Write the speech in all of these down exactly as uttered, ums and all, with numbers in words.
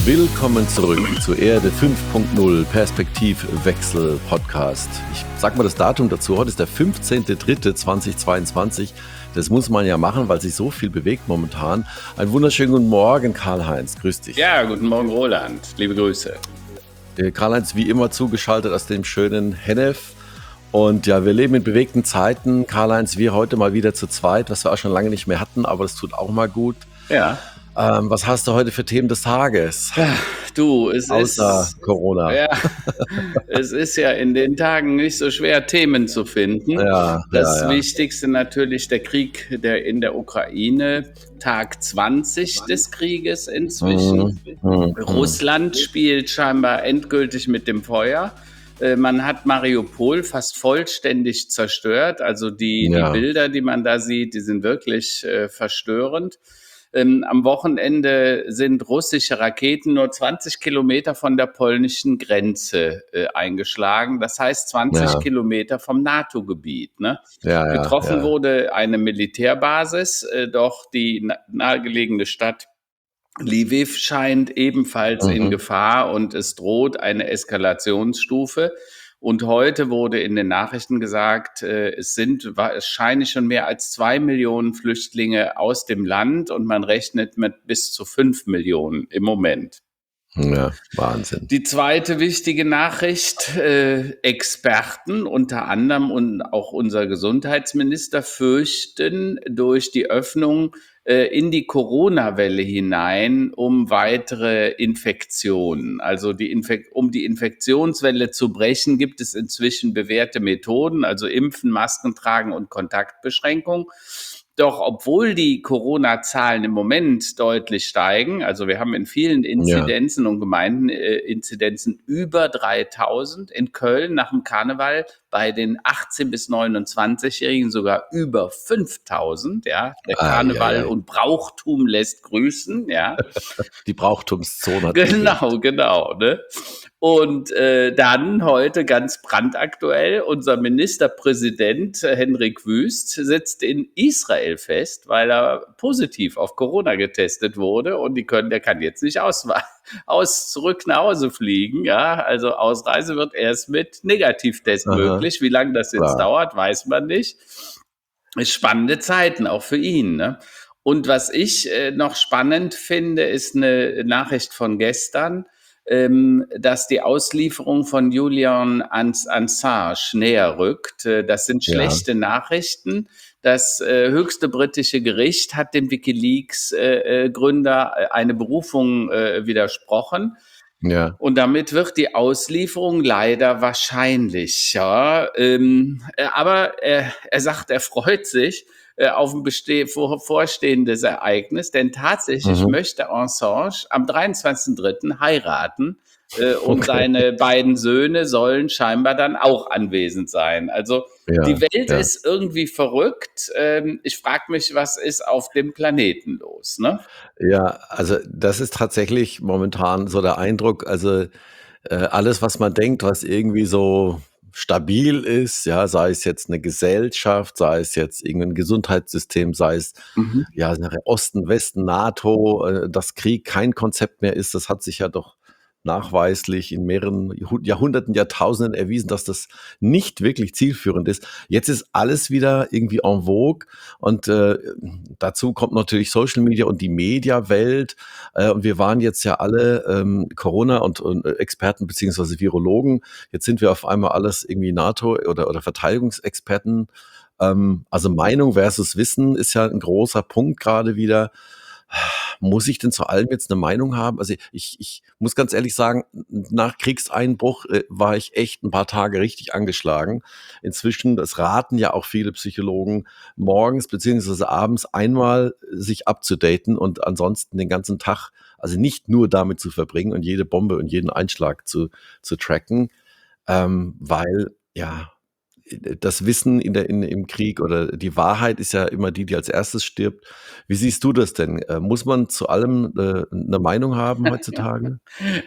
Willkommen zurück zu Erde fünf Punkt null Perspektivwechsel Podcast. Ich sag mal das Datum dazu. Heute ist der fünfzehnter dritter zweitausendzweiundzwanzig. Das muss man ja machen, weil sich so viel bewegt momentan. Einen wunderschönen guten Morgen, Karl-Heinz. Grüß dich. Ja, guten Morgen, Roland. Liebe Grüße. Äh, Karl-Heinz wie immer zugeschaltet aus dem schönen Hennef. Und ja, wir leben in bewegten Zeiten. Karl-Heinz, wir heute mal wieder zu zweit, was wir auch schon lange nicht mehr hatten, aber das tut auch mal gut. Ja. Ähm, was hast du heute für Themen des Tages? Ja, du, es Außer ist Corona. Ja, es ist ja in den Tagen nicht so schwer, Themen zu finden. Ja, Das ja, ja. Wichtigste natürlich der Krieg der in der Ukraine, Tag zwanzig des Krieges inzwischen. Mhm, mhm, Russland spielt scheinbar endgültig mit dem Feuer. Äh, Man hat Mariupol fast vollständig zerstört. Also die, die Ja. Bilder, die man da sieht, die sind wirklich äh, verstörend. Ähm, am Wochenende sind russische Raketen nur zwanzig Kilometer von der polnischen Grenze äh, eingeschlagen. Das heißt zwanzig Ja. Kilometer vom NATO-Gebiet. Ne? Ja, ja, Getroffen ja. wurde eine Militärbasis, äh, doch die na- nahegelegene Stadt Lviv scheint ebenfalls in Mhm. Gefahr und es droht eine Eskalationsstufe. Und heute wurde in den Nachrichten gesagt, äh, es sind wahrscheinlich schon mehr als zwei Millionen Flüchtlinge aus dem Land und man rechnet mit bis zu fünf Millionen im Moment. Ja, Wahnsinn. Die zweite wichtige Nachricht, äh, Experten, unter anderem und auch unser Gesundheitsminister, fürchten durch die Öffnung äh, in die Corona-Welle hinein um weitere Infektionen. Also die Infek- um die Infektionswelle zu brechen, gibt es inzwischen bewährte Methoden, also Impfen, Masken tragen und Kontaktbeschränkung. Doch obwohl die Corona-Zahlen im Moment deutlich steigen, also wir haben in vielen Ja. Inzidenzen und Gemeinden äh, Inzidenzen über dreitausend, in Köln nach dem Karneval bei den achtzehn- bis neunundzwanzig-Jährigen sogar über fünftausend, ja. Der Ei, ei, Karneval ei. und Brauchtum lässt grüßen, ja. Die Brauchtumszone hat beginnt. Genau, genau. Ne? Und äh, dann heute ganz brandaktuell, unser Ministerpräsident äh, Hendrik Wüst sitzt in Israel fest, weil er positiv auf Corona getestet wurde und die können, der kann jetzt nicht aus, aus zurück nach Hause fliegen. Ja, also Ausreise wird erst mit Negativtest Aha, möglich. Wie lange das jetzt klar. dauert, weiß man nicht. Ist spannende Zeiten auch für ihn. Ne? Und was ich äh, noch spannend finde, ist eine Nachricht von gestern, ähm, dass die Auslieferung von Julian Ans- Assange näher rückt. Äh, das sind Ja. schlechte Nachrichten. Das äh, höchste britische Gericht hat dem WikiLeaks-Gründer äh, äh, eine Berufung äh, widersprochen. Ja. Und damit wird die Auslieferung leider wahrscheinlich, ja. Ähm, äh, aber er, er sagt, er freut sich äh, auf ein beste vor, vorstehendes Ereignis, denn tatsächlich Mhm. möchte Assange am dreiundzwanzigsten dritten heiraten äh, und Okay. seine beiden Söhne sollen scheinbar dann auch anwesend sein. Also die Ja, Welt ja. ist irgendwie verrückt. Ähm, ich frage mich, was ist auf dem Planeten los, ne? Ja, also das ist tatsächlich momentan so der Eindruck, also äh, alles, was man denkt, was irgendwie so stabil ist, ja, sei es jetzt eine Gesellschaft, sei es jetzt irgendein Gesundheitssystem, sei es Mhm. ja Osten, Westen, NATO, äh, dass Krieg kein Konzept mehr ist, das hat sich ja doch nachweislich in mehreren Jahrhu- Jahrhunderten, Jahrtausenden erwiesen, dass das nicht wirklich zielführend ist. Jetzt ist alles wieder irgendwie en vogue und äh, dazu kommt natürlich Social Media und die Mediawelt. Äh, und wir waren jetzt ja alle ähm, Corona- und, und äh, Experten beziehungsweise Virologen. Jetzt sind wir auf einmal alles irgendwie NATO- oder, oder Verteidigungsexperten. Ähm, also Meinung versus Wissen ist ja ein großer Punkt gerade wieder. Muss ich denn zu allem jetzt eine Meinung haben? Also ich, ich muss ganz ehrlich sagen, nach Kriegseinbruch äh, war ich echt ein paar Tage richtig angeschlagen. Inzwischen, das raten ja auch viele Psychologen, morgens beziehungsweise abends einmal sich abzudaten und ansonsten den ganzen Tag, also nicht nur damit zu verbringen und jede Bombe und jeden Einschlag zu, zu tracken, ähm, weil ja, äh, das Wissen in der in im Krieg oder die Wahrheit ist ja immer die, die als Erstes stirbt. Wie siehst du das denn? Äh, muss man zu allem, äh, 'ne Meinung haben heutzutage?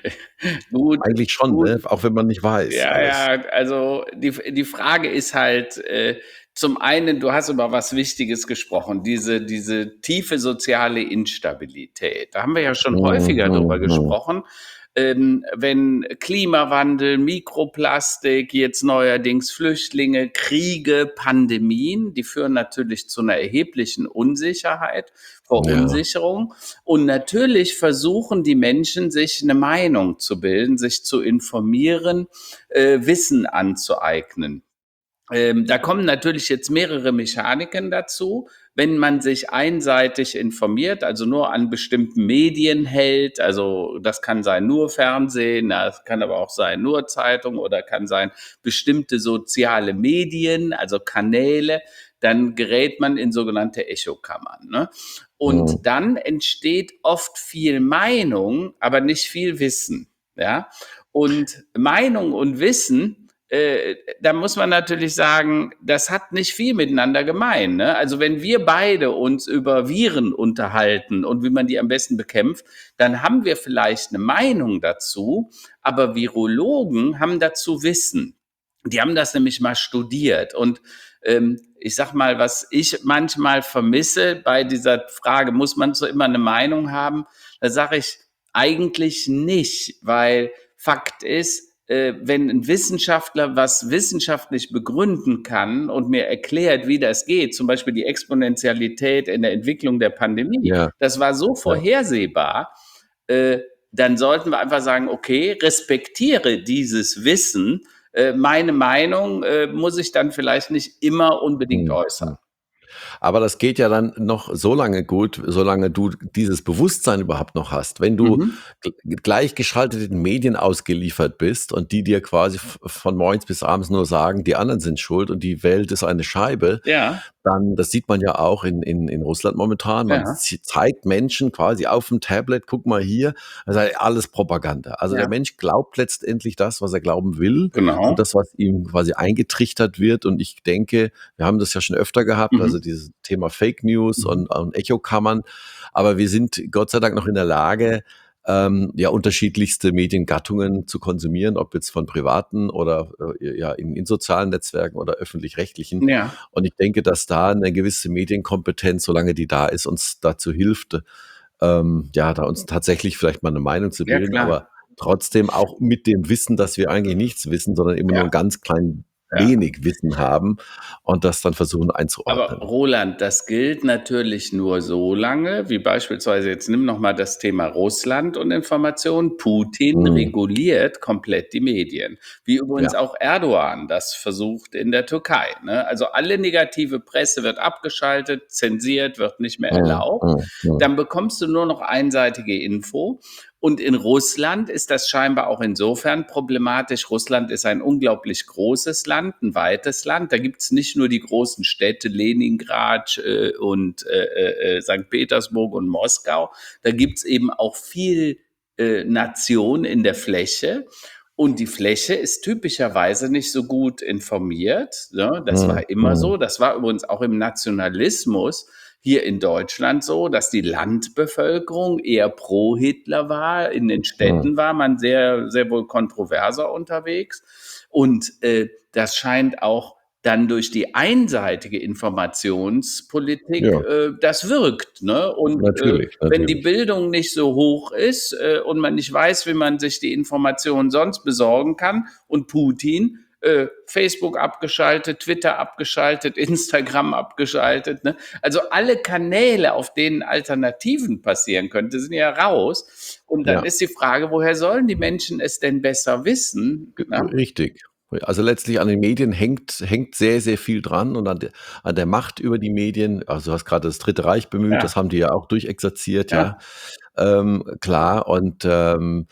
Gut, Eigentlich schon, gut. ne? Auch wenn man nicht weiß Ja, alles. ja, also die F die Frage ist halt, äh, zum einen, du hast über was Wichtiges gesprochen, diese diese tiefe soziale Instabilität. Da haben wir ja schon Mhm, häufiger drüber mhm. gesprochen. Ähm, wenn Klimawandel, Mikroplastik, jetzt neuerdings Flüchtlinge, Kriege, Pandemien, die führen natürlich zu einer erheblichen Unsicherheit, Ja, Verunsicherung. Und natürlich versuchen die Menschen, sich eine Meinung zu bilden, sich zu informieren, äh, Wissen anzueignen. Ähm, da kommen natürlich jetzt mehrere Mechaniken dazu. Wenn man sich einseitig informiert, also nur an bestimmten Medien hält, also das kann sein nur Fernsehen, das kann aber auch sein nur Zeitung oder kann sein bestimmte soziale Medien, also Kanäle, dann gerät man in sogenannte Echokammern. Ne? Und mhm, dann entsteht oft viel Meinung, aber nicht viel Wissen. Ja? Und Meinung und Wissen, äh, da muss man natürlich sagen, das hat nicht viel miteinander gemein. Ne? Also wenn wir beide uns über Viren unterhalten und wie man die am besten bekämpft, dann haben wir vielleicht eine Meinung dazu, aber Virologen haben dazu Wissen. Die haben das nämlich mal studiert. Und ähm, ich sag mal, was ich manchmal vermisse bei dieser Frage, muss man so immer eine Meinung haben? Da sage ich eigentlich nicht, weil Fakt ist, äh, wenn ein Wissenschaftler was wissenschaftlich begründen kann und mir erklärt, wie das geht, zum Beispiel die Exponentialität in der Entwicklung der Pandemie, ja, das war so ja, vorhersehbar, äh, dann sollten wir einfach sagen, okay, respektiere dieses Wissen. Äh, meine Meinung äh, muss ich dann vielleicht nicht immer unbedingt mhm, äußern. mhm. Aber das geht ja dann noch so lange gut, solange du dieses Bewusstsein überhaupt noch hast. Wenn du Mhm. g gleichgeschaltet den Medien ausgeliefert bist und die dir quasi v von morgens bis abends nur sagen: „Die anderen sind schuld und die Welt ist eine Scheibe“, Ja, dann das sieht man ja auch in in in Russland momentan. Man ja, zi zeigt Menschen quasi auf'm Tablet: „Guck mal hier“, das ist ja alles Propaganda. Also, der ja, Mensch glaubt letztendlich das, was er glauben will und genau. das, was ihm quasi eingetrichtert wird. Und ich denke, wir haben das ja schon öfter gehabt, also Mhm. dieses Thema Fake News Mhm. und und Echokammern. Aber wir sind Gott sei Dank noch in der Lage, ähm, ja, unterschiedlichste Mediengattungen zu konsumieren, ob jetzt von privaten oder, äh, ja, in in sozialen Netzwerken oder öffentlich-rechtlichen. Ja, Und ich denke, dass da eine gewisse Medienkompetenz, solange die da ist, uns dazu hilft, ähm, ja, da uns tatsächlich vielleicht mal eine Meinung zu ja bilden, klar. aber trotzdem auch mit dem Wissen, dass wir eigentlich nichts wissen, sondern immer nur Ja, ein ganz klein ja. wenig Wissen haben und das dann versuchen Aber einzuordnen. Roland, das gilt natürlich nur so lange, wie beispielsweise jetzt nimm noch mal das Thema Russland und Information. Putin Mhm. reguliert komplett die Medien, wie übrigens Ja. auch Erdogan das versucht in der Türkei, ne? Also, alle negative Presse wird abgeschaltet, zensiert, wird nicht mehr Mhm, erlaubt. mhm, mhm. Dann bekommst du nur noch einseitige Info. Und in Russland ist das scheinbar auch insofern problematisch. Russland ist ein unglaublich großes Land, ein weites Land. Da gibt es nicht nur die großen Städte Leningrad äh, und äh, äh, Sankt Petersburg und Moskau. Da gibt es eben auch viel äh, Nation in der Fläche. Und die Fläche ist typischerweise nicht so gut informiert. Ne? Das Mhm, war immer mhm. so. Das war übrigens auch im Nationalismus hier in Deutschland so, dass die Landbevölkerung eher pro Hitler war. In den Mhm. Städten war man sehr, sehr wohl kontroverser unterwegs. Und äh, das scheint auch dann durch die einseitige Informationspolitik, Ja, äh, das wirkt. Ne? Und äh, natürlich, wenn die natürlich. Bildung nicht so hoch ist äh, und man nicht weiß, wie man sich die Informationen sonst besorgen kann und Putin äh, Facebook abgeschaltet, Twitter abgeschaltet, Instagram abgeschaltet. Ne? Also alle Kanäle, auf denen Alternativen passieren könnte, sind ja raus. Und dann Ja, ist die Frage, woher sollen die Menschen es denn besser wissen? g Ne? richtig. Also, letztlich an den Medien hängt hängt sehr, sehr viel dran und an der an der Macht über die Medien. Also, du hast grade das Dritte Reich bemüht, Ja, das haben die ja auch durchexerziert, ja. ja, Ähm, klar und, ähm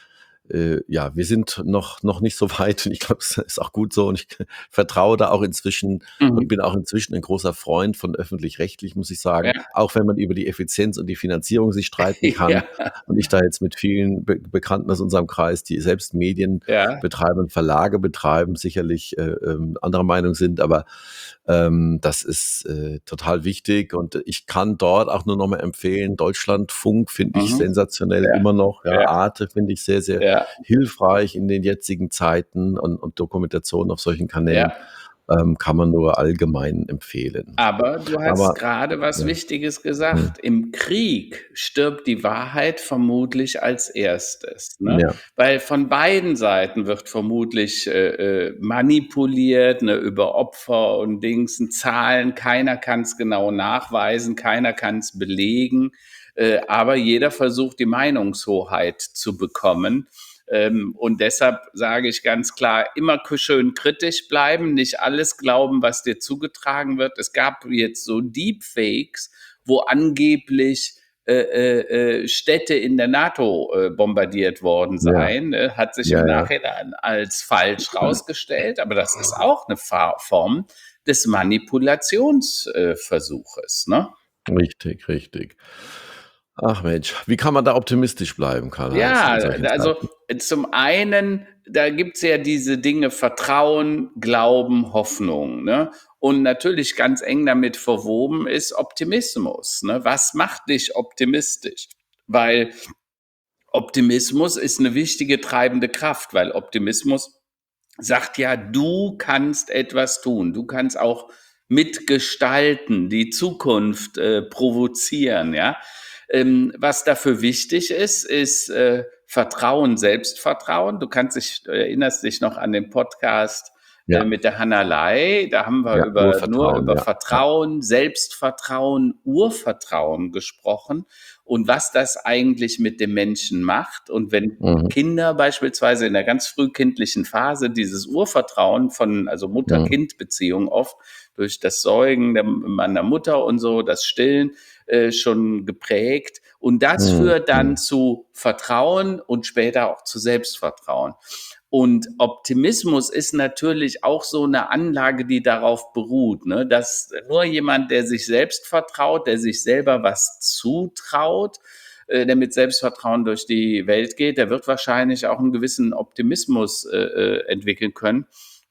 äh, ja, wir sind noch noch nicht so weit und ich glaube, es ist auch gut so und ich vertraue da auch inzwischen und Mhm. bin auch inzwischen ein großer Freund von öffentlich-rechtlich, muss ich sagen, Ja. auch wenn man über die Effizienz und die Finanzierung sich streiten Ja, kann und ich da jetzt mit vielen Be Bekannten aus unserem Kreis, die selbst Medien ja, betreiben und Verlage betreiben, sicherlich, äh, ähm, anderer Meinung sind, aber, ähm, das ist, äh, total wichtig und ich kann dort auch nur noch mal empfehlen, Deutschlandfunk finde ich mhm, sensationell ja, immer noch, ja. ja, Arte finde ich sehr, sehr ja, hilfreich in den jetzigen Zeiten und und Dokumentation auf solchen Kanälen, ja. ähm, kann man nur allgemein empfehlen. Aber du hast Aber gerade was ja, Wichtiges mhm, gesagt. Im Krieg stirbt die Wahrheit vermutlich als Erstes, ne? ja, Weil von beiden Seiten wird vermutlich, äh, äh, manipuliert, ne, über Opfer und Dingsen, Zahlen. Keiner kann es genau nachweisen, keiner kann es belegen, äh, aber jeder versucht, die Meinungshoheit zu bekommen. Ähm, und deshalb sage ich ganz klar, immer schön kritisch bleiben, nicht alles glauben, was dir zugetragen wird. Es gab jetzt so Deepfakes, wo angeblich äh, äh, äh, Städte in der NATO äh, bombardiert worden ja, seien. Äh, hat sich ja, im ja, Nachhinein als falsch rausgestellt, aber das ist auch eine Form des Manipulationsversuches. Äh, ne? richtig, richtig. Ach Mensch, wie kann man da optimistisch bleiben, Karl-Heinz, Ja, in solchen also Zeiten? zum einen, da gibt's ja diese Dinge Vertrauen, Glauben, Hoffnung, ne? Und natürlich ganz eng damit verwoben ist Optimismus, ne? Was macht dich optimistisch? Weil Optimismus ist eine wichtige treibende Kraft, weil Optimismus sagt ja, du kannst etwas tun. Du kannst auch mitgestalten, die Zukunft äh, provozieren, ja. Ähm, was dafür wichtig ist, ist äh, Vertrauen, Selbstvertrauen. Du kannst dich, du erinnerst dich noch an den Podcast äh, Ja, mit der Hannah Lai. Da haben wir ja, über, nur Urvertrauen, über ja, ja. Vertrauen, Selbstvertrauen, Urvertrauen gesprochen und was das eigentlich mit dem Menschen macht. Und wenn Mhm, Kinder beispielsweise in der ganz frühkindlichen Phase dieses Urvertrauen von, also mhm, Mutter-Kind-Beziehung oft durch das Säugen der, meiner Mutter und so, das Stillen äh, schon geprägt. Und das mhm, führt dann mhm. zu Vertrauen und später auch zu Selbstvertrauen. Und Optimismus ist natürlich auch so eine Anlage, die darauf beruht, ne? Dass nur jemand, der sich selbst vertraut, der sich selber was zutraut, äh, der mit Selbstvertrauen durch die Welt geht, der wird wahrscheinlich auch einen gewissen Optimismus äh, äh, entwickeln können.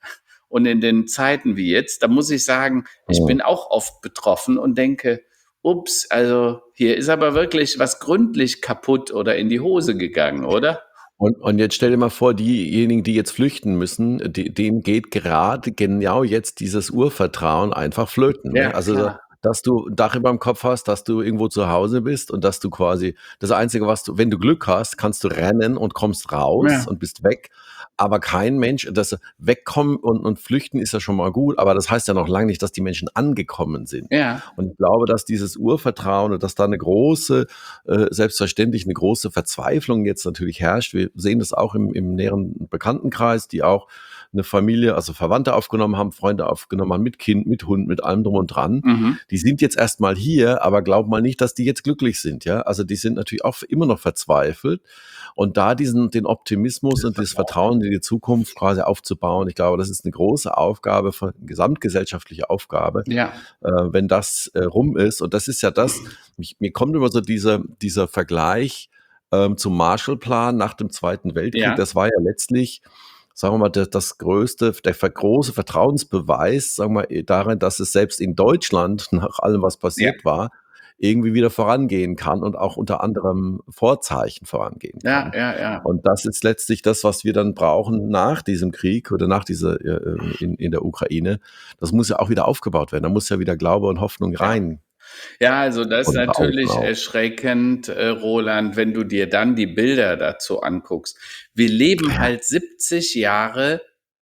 Und in den Zeiten wie jetzt, da muss ich sagen, ich Mhm. bin auch oft betroffen und denke, ups, also hier ist aber wirklich was gründlich kaputt oder in die Hose gegangen, oder? Und und jetzt stell dir mal vor, diejenigen, die jetzt flüchten müssen, de denen geht gerade genau jetzt dieses Urvertrauen einfach flöten, Ja, ne? Also, klar. dass du 'n Dach überm Kopf hast, dass du irgendwo zu Hause bist und dass du quasi das Einzige, was du wenn du Glück hast, kannst du rennen und kommst raus Ja, und bist weg, aber kein Mensch das Wegkommen und und flüchten ist ja schon mal gut, aber das heißt ja noch lange nicht, dass die Menschen angekommen sind. ja, Und ich glaube, dass dieses Urvertrauen und dass da 'ne große äh, selbstverständlich eine große Verzweiflung jetzt natürlich herrscht. Wir sehen das auch im im näheren Bekanntenkreis, die auch eine Familie, also Verwandte aufgenommen haben, Freunde aufgenommen haben mit Kind, mit Hund, mit allem drum und dran. mhm. Die sind jetzt erst mal hier, aber glaub mal nicht, dass die jetzt glücklich sind, ja? Also, die sind natürlich auch immer noch verzweifelt und da diesen den Optimismus und das Vertrauen in die Zukunft quasi aufzubauen, ich glaube, das ist eine große Aufgabe, von gesamtgesellschaftliche Aufgabe, Ja, äh, wenn das, äh, rum ist. Und das ist ja das mich mir kommt immer so dieser dieser Vergleich, ähm, zum Marshallplan nach dem Zweiten Weltkrieg. ja, Das war ja letztlich, sagen wir mal, da das größte der ver große Vertrauensbeweis, sagen wir, äh, darin, dass es selbst in Deutschland nach allem, was ja, passiert war, irgendwie wieder vorangehen kann und auch unter anderem Vorzeichen vorangehen ja, kann. ja, ja. Und das ist letztlich das, was wir dann brauchen nach diesem Krieg oder nach dieser, äh, äh, in in der Ukraine. Das muss ja auch wieder aufgebaut werden. Da muss ja wieder Glaube und Hoffnung Ja. rein Ja, also das ist und Augen natürlich auf. erschreckend, äh, Roland, wenn du dir dann die Bilder dazu anguckst. Wir leben Ja, halt siebzig Jahre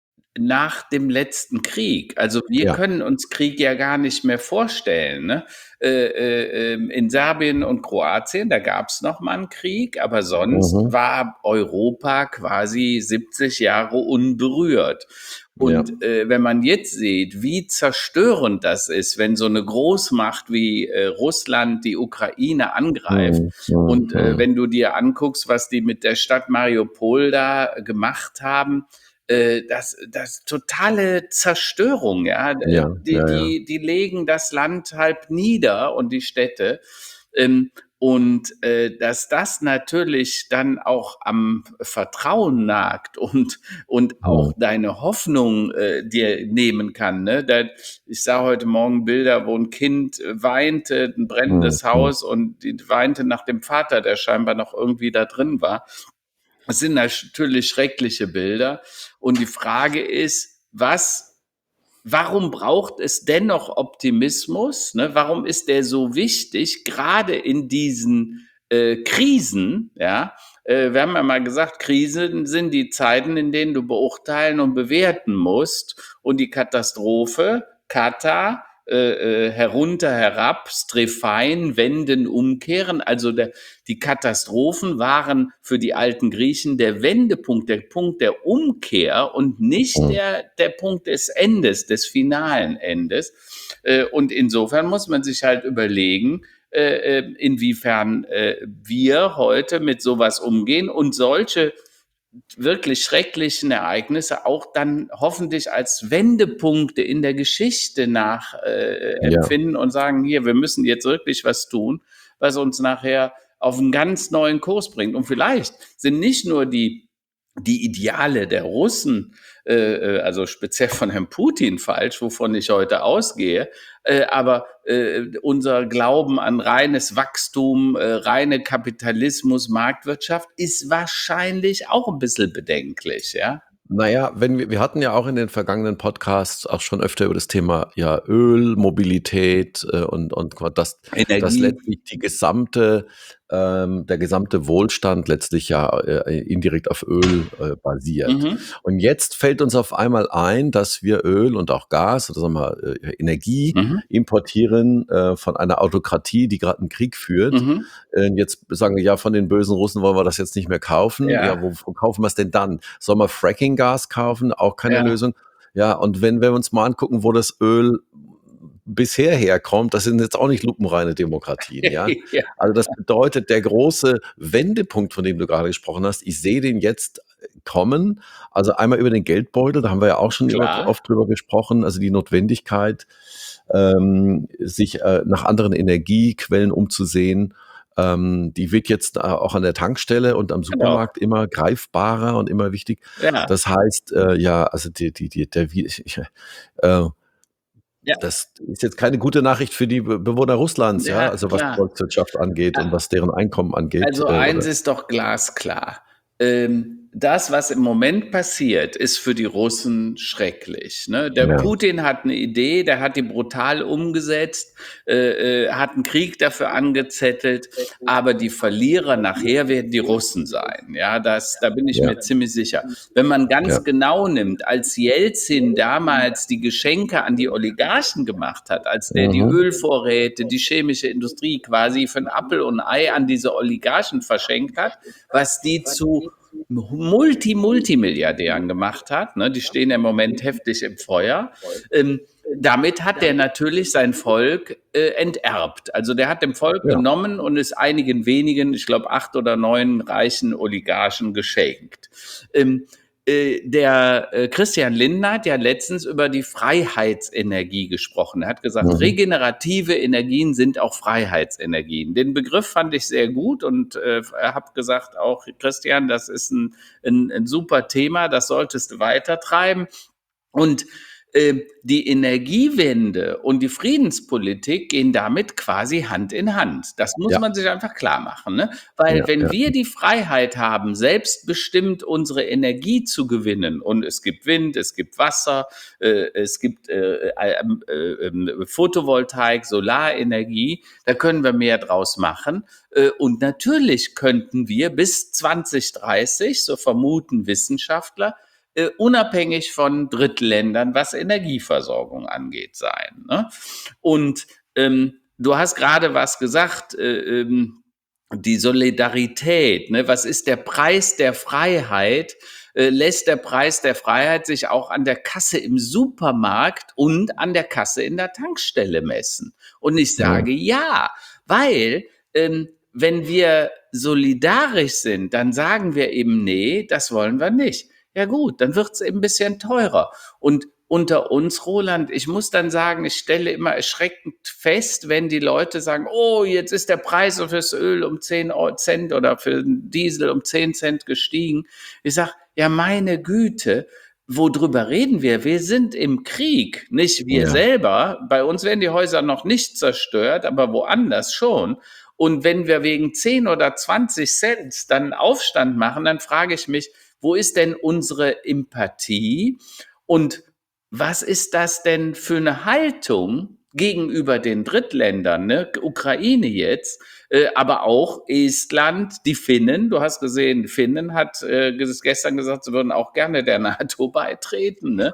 nach dem letzten Krieg. Also, wir ja. können uns Krieg ja gar nicht mehr vorstellen, ne? Äh, äh, ähm, in Serbien und Kroatien, da gab's noch mal 'n Krieg, aber sonst Mhm, war Europa quasi siebzig Jahre unberührt. Ja. Und äh, wenn man jetzt sieht, wie zerstörend das ist, wenn so eine Großmacht wie äh, Russland die Ukraine angreift, Mhm. Mhm. und äh, Mhm. wenn du dir anguckst, was die mit der Stadt Mariupol da gemacht haben, äh, das, das totale Zerstörung, ja. Ja, Die, ja, ja. die, die legen das Land halb nieder und die Städte. Ähm, und äh, dass das natürlich dann auch am Vertrauen nagt und, und Mhm. auch deine Hoffnung äh, dir nehmen kann. Ne? Da, ich sah heute Morgen Bilder, wo ein Kind weinte, ein Mhm. brennendes Mhm. Haus, und die weinte nach dem Vater, der scheinbar noch irgendwie da drin war. Es sind natürlich schreckliche Bilder. Und die Frage ist, was warum braucht es dennoch Optimismus? Ne? Warum ist der so wichtig, gerade in diesen äh, Krisen? Ja, äh, wir haben ja mal gesagt, Krisen sind die Zeiten, in denen du beurteilen und bewerten musst. Und die Katastrophe, Kata, äh, äh, herunter, herab, Strephein, wenden, umkehren. Also der, die Katastrophen waren für die alten Griechen der Wendepunkt, der Punkt der Umkehr und nicht Mhm. der, der Punkt des Endes, des finalen Endes. Äh, Und insofern muss man sich halt überlegen, äh, äh, inwiefern äh, wir heute mit sowas umgehen und solche wirklich schrecklichen Ereignisse auch dann hoffentlich als Wendepunkte in der Geschichte Ja. nachempfinden äh, und sagen, hier, wir müssen jetzt wirklich was tun, was uns nachher auf einen ganz neuen Kurs bringt. Und vielleicht sind nicht nur die, die Ideale der Russen, äh, äh, also speziell von Herrn Putin falsch, wovon ich heute ausgehe, äh, aber äh, unser Glauben an reines Wachstum, äh, reine Kapitalismus, Marktwirtschaft ist wahrscheinlich auch ein bisschen bedenklich, ja. Na ja, wenn wir wir hatten ja auch in den vergangenen Podcasts auch schon öfter über das Thema, ja, Öl, Mobilität, äh, und und qua dass dass Energie. letztlich die gesamte ähm, der gesamte Wohlstand letztlich ja, äh, indirekt auf Öl, äh, basiert. Mhm. Und jetzt fällt uns auf einmal ein, dass wir Öl und auch Gas oder sagen wir mal, äh, Energie Mhm. importieren, äh, von einer Autokratie, die grad 'n Krieg führt. Mhm. Äh, jetzt sagen wir: „Ja, von den bösen Russen wollen wir das jetzt nicht mehr kaufen.“ Ja, Ja, wo wo kaufen wir's denn dann? Sollen wir Fracking-Gas kaufen? Auch keine ja. Lösung. Ja, und wenn wir uns mal angucken, wo das Öl bisher herkommt, das sind jetzt auch nicht lupenreine Demokratien, ja? Ja, Also, das bedeutet, der große Wendepunkt, von dem du gerade gesprochen hast, ich sehe den jetzt kommen. Also, einmal über den Geldbeutel, da haben wir ja auch schon über klar. oft drüber gesprochen, also die Notwendigkeit, ähm, sich, äh, nach anderen Energiequellen umzusehen. Ähm, die wird jetzt, äh, auch an der Tankstelle und am Genau. Supermarkt immer greifbarer und immer wichtig. Ja, Das heißt, äh, ja, also die die die der wie ich äh, ja, das ist jetzt keine gute Nachricht für die Be Bewohner Russlands, ja, ja, also was die klar. Volkswirtschaft angeht und was deren Einkommen angeht, Also äh, eins oder ist doch glasklar. Ähm, das, was im Moment passiert, ist für die Russen schrecklich. Ne? Der ja, Putin hat eine Idee, der hat die brutal umgesetzt, äh, äh, hat einen Krieg dafür angezettelt, aber die Verlierer nachher werden die Russen sein. Ja, das, da bin ich ja, mir ziemlich sicher. Wenn man ja. ganz genau nimmt, als Jelzin damals die Geschenke an die Oligarchen gemacht hat, als der die Mhm. Ölvorräte, die chemische Industrie quasi für ein Appel und ein Ei an diese Oligarchen verschenkt hat, was die zu Multi-Multimilliardären gemacht hat, ne, die stehen im Moment heftig im Feuer, ähm, damit hat der natürlich sein Volk äh, enterbt. Also der hat dem Volk Ja. genommen und es einigen wenigen, ich glaube acht oder neun reichen Oligarchen geschenkt. Ähm, äh, der äh, Christian Lindner hat ja letztens über die Freiheitsenergie gesprochen. Er hat gesagt, Mhm. regenerative Energien sind auch Freiheitsenergien. Den Begriff fand ich sehr gut und äh, habe gesagt, auch Christian, das ist ein, ein, ein super Thema, das solltest du weitertreiben. Und äh, die Energiewende und die Friedenspolitik gehen damit quasi Hand in Hand. Das muss Ja, man sich einfach klar machen, ne? Weil ja, wenn ja. wir die Freiheit haben, selbstbestimmt unsere Energie zu gewinnen, und es gibt Wind, es gibt Wasser, äh, es gibt äh, äh, äh, Photovoltaik, Solarenergie, da können wir mehr draus machen. Äh, und natürlich könnten wir bis zwanzig dreißig, so vermuten Wissenschaftler, äh, unabhängig von Drittländern, was Energieversorgung angeht, sein. Ne? Und ähm, du hast gerade was gesagt, äh, ähm, die Solidarität, ne? Was ist der Preis der Freiheit? äh, lässt der Preis der Freiheit sich auch an der Kasse im Supermarkt und an der Kasse in der Tankstelle messen. Und ich Ja. sage ja, weil ähm, wenn wir solidarisch sind, dann sagen wir eben, nee, das wollen wir nicht. Ja gut, dann wird es eben ein bisschen teurer. Und unter uns, Roland, ich muss dann sagen, ich stelle immer erschreckend fest, wenn die Leute sagen, oh, jetzt ist der Preis fürs Öl um zehn Cent oder für den Diesel um zehn Cent gestiegen. Ich sage, ja, meine Güte, worüber reden wir? Wir sind im Krieg, nicht wir Ja. selber. Bei uns werden die Häuser noch nicht zerstört, aber woanders schon. Und wenn wir wegen zehn oder zwanzig Cent dann einen Aufstand machen, dann frage ich mich, wo ist denn unsere Empathie? Und was ist das denn für eine Haltung gegenüber den Drittländern, ne? Ukraine jetzt, äh, aber auch Estland, die Finnen. Du hast gesehen, Finnen hat äh, gestern gesagt, sie würden auch gerne der NATO beitreten. Ne?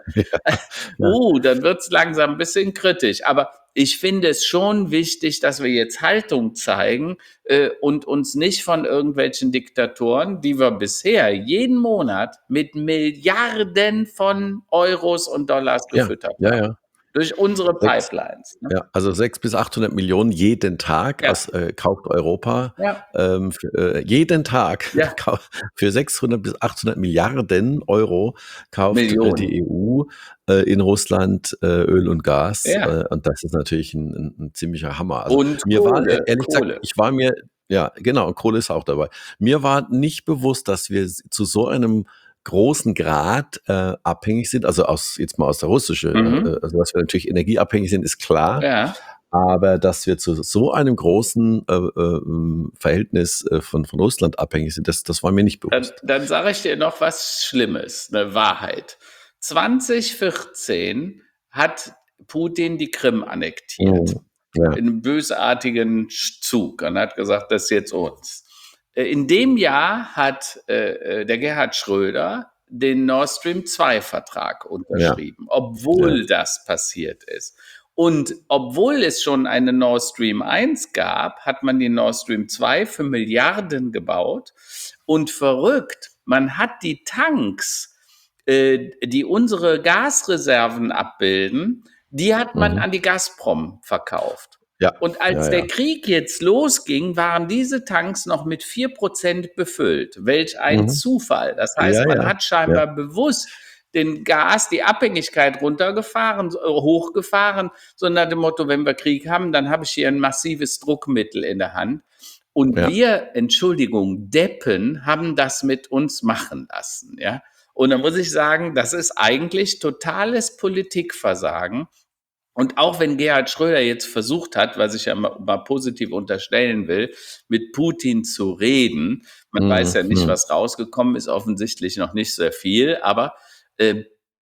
Ja. Oh, dann wird's langsam ein bisschen kritisch. Aber ich finde es schon wichtig, dass wir jetzt Haltung zeigen äh, und uns nicht von irgendwelchen Diktatoren, die wir bisher jeden Monat mit Milliarden von Euros und Dollars Ja, gefüttert ja, haben. ja. Durch unsere Sechs Pipelines. Ne? Ja, also sechshundert bis achthundert Millionen jeden Tag Ja, aus äh, kauft Europa, ja, ähm, für, äh, jeden Tag ja, kau für sechshundert bis achthundert Milliarden Euro kauft äh, Millionen. die E U äh, in Russland äh, Öl und Gas, Ja. äh, und das ist natürlich ein 'n 'n ziemlicher Hammer. Also, Und mir war e Kohle, ehrlich gesagt, Kohle. ich war mir ja, genau, und Kohle ist auch dabei. Mir war nicht bewusst, dass wir s zu so einem großen Grad äh, abhängig sind, also aus jetzt mal aus der russische, äh, Mhm. äh, also dass wir natürlich energieabhängig sind, ist klar, Ja. aber dass wir zu so einem großen äh, äh, ähm, Verhältnis äh, von, von Russland abhängig sind, das, das war mir nicht Dann, bewusst. dann sage ich dir noch was Schlimmes, eine Wahrheit. zwanzig vierzehn hat Putin die Krim annektiert. Mhm. Ja, In einem bösartigen Zug und hat gesagt, das ist jetzt uns. Äh, In dem Jahr hat äh, äh, der Gerhard Schröder den Nord Stream zwei Vertrag ja, unterschrieben, ja. obwohl das passiert ist. Und obwohl es schon eine Nord Stream eins gab, hat man die Nord Stream zwei für Milliarden gebaut. Und verrückt, man hat die Tanks, äh, die unsere Gasreserven abbilden, die hat man Mhm. an die Gazprom verkauft. Ja, Und als ja, der ja. Krieg jetzt losging, waren diese Tanks noch mit vier Prozent befüllt. Welch ein Mhm. Zufall. Das Ja, heißt, man ja, hat ja, scheinbar bewusst den Gas, die Abhängigkeit runtergefahren, äh, hochgefahren, so nach dem Motto, wenn wir Krieg haben, dann habe ich hier ein massives Druckmittel in der Hand. Und ja. wir, Entschuldigung, Deppen, haben das mit uns machen lassen. Ja? Und da muss ich sagen, das ist eigentlich totales Politikversagen. Und auch wenn Gerhard Schröder jetzt versucht hat, was ich ja mal, mal positiv unterstellen will, mit Putin zu reden, man weiß Mhm. ja nicht, Mhm. was rausgekommen ist, offensichtlich noch nicht sehr viel, aber äh,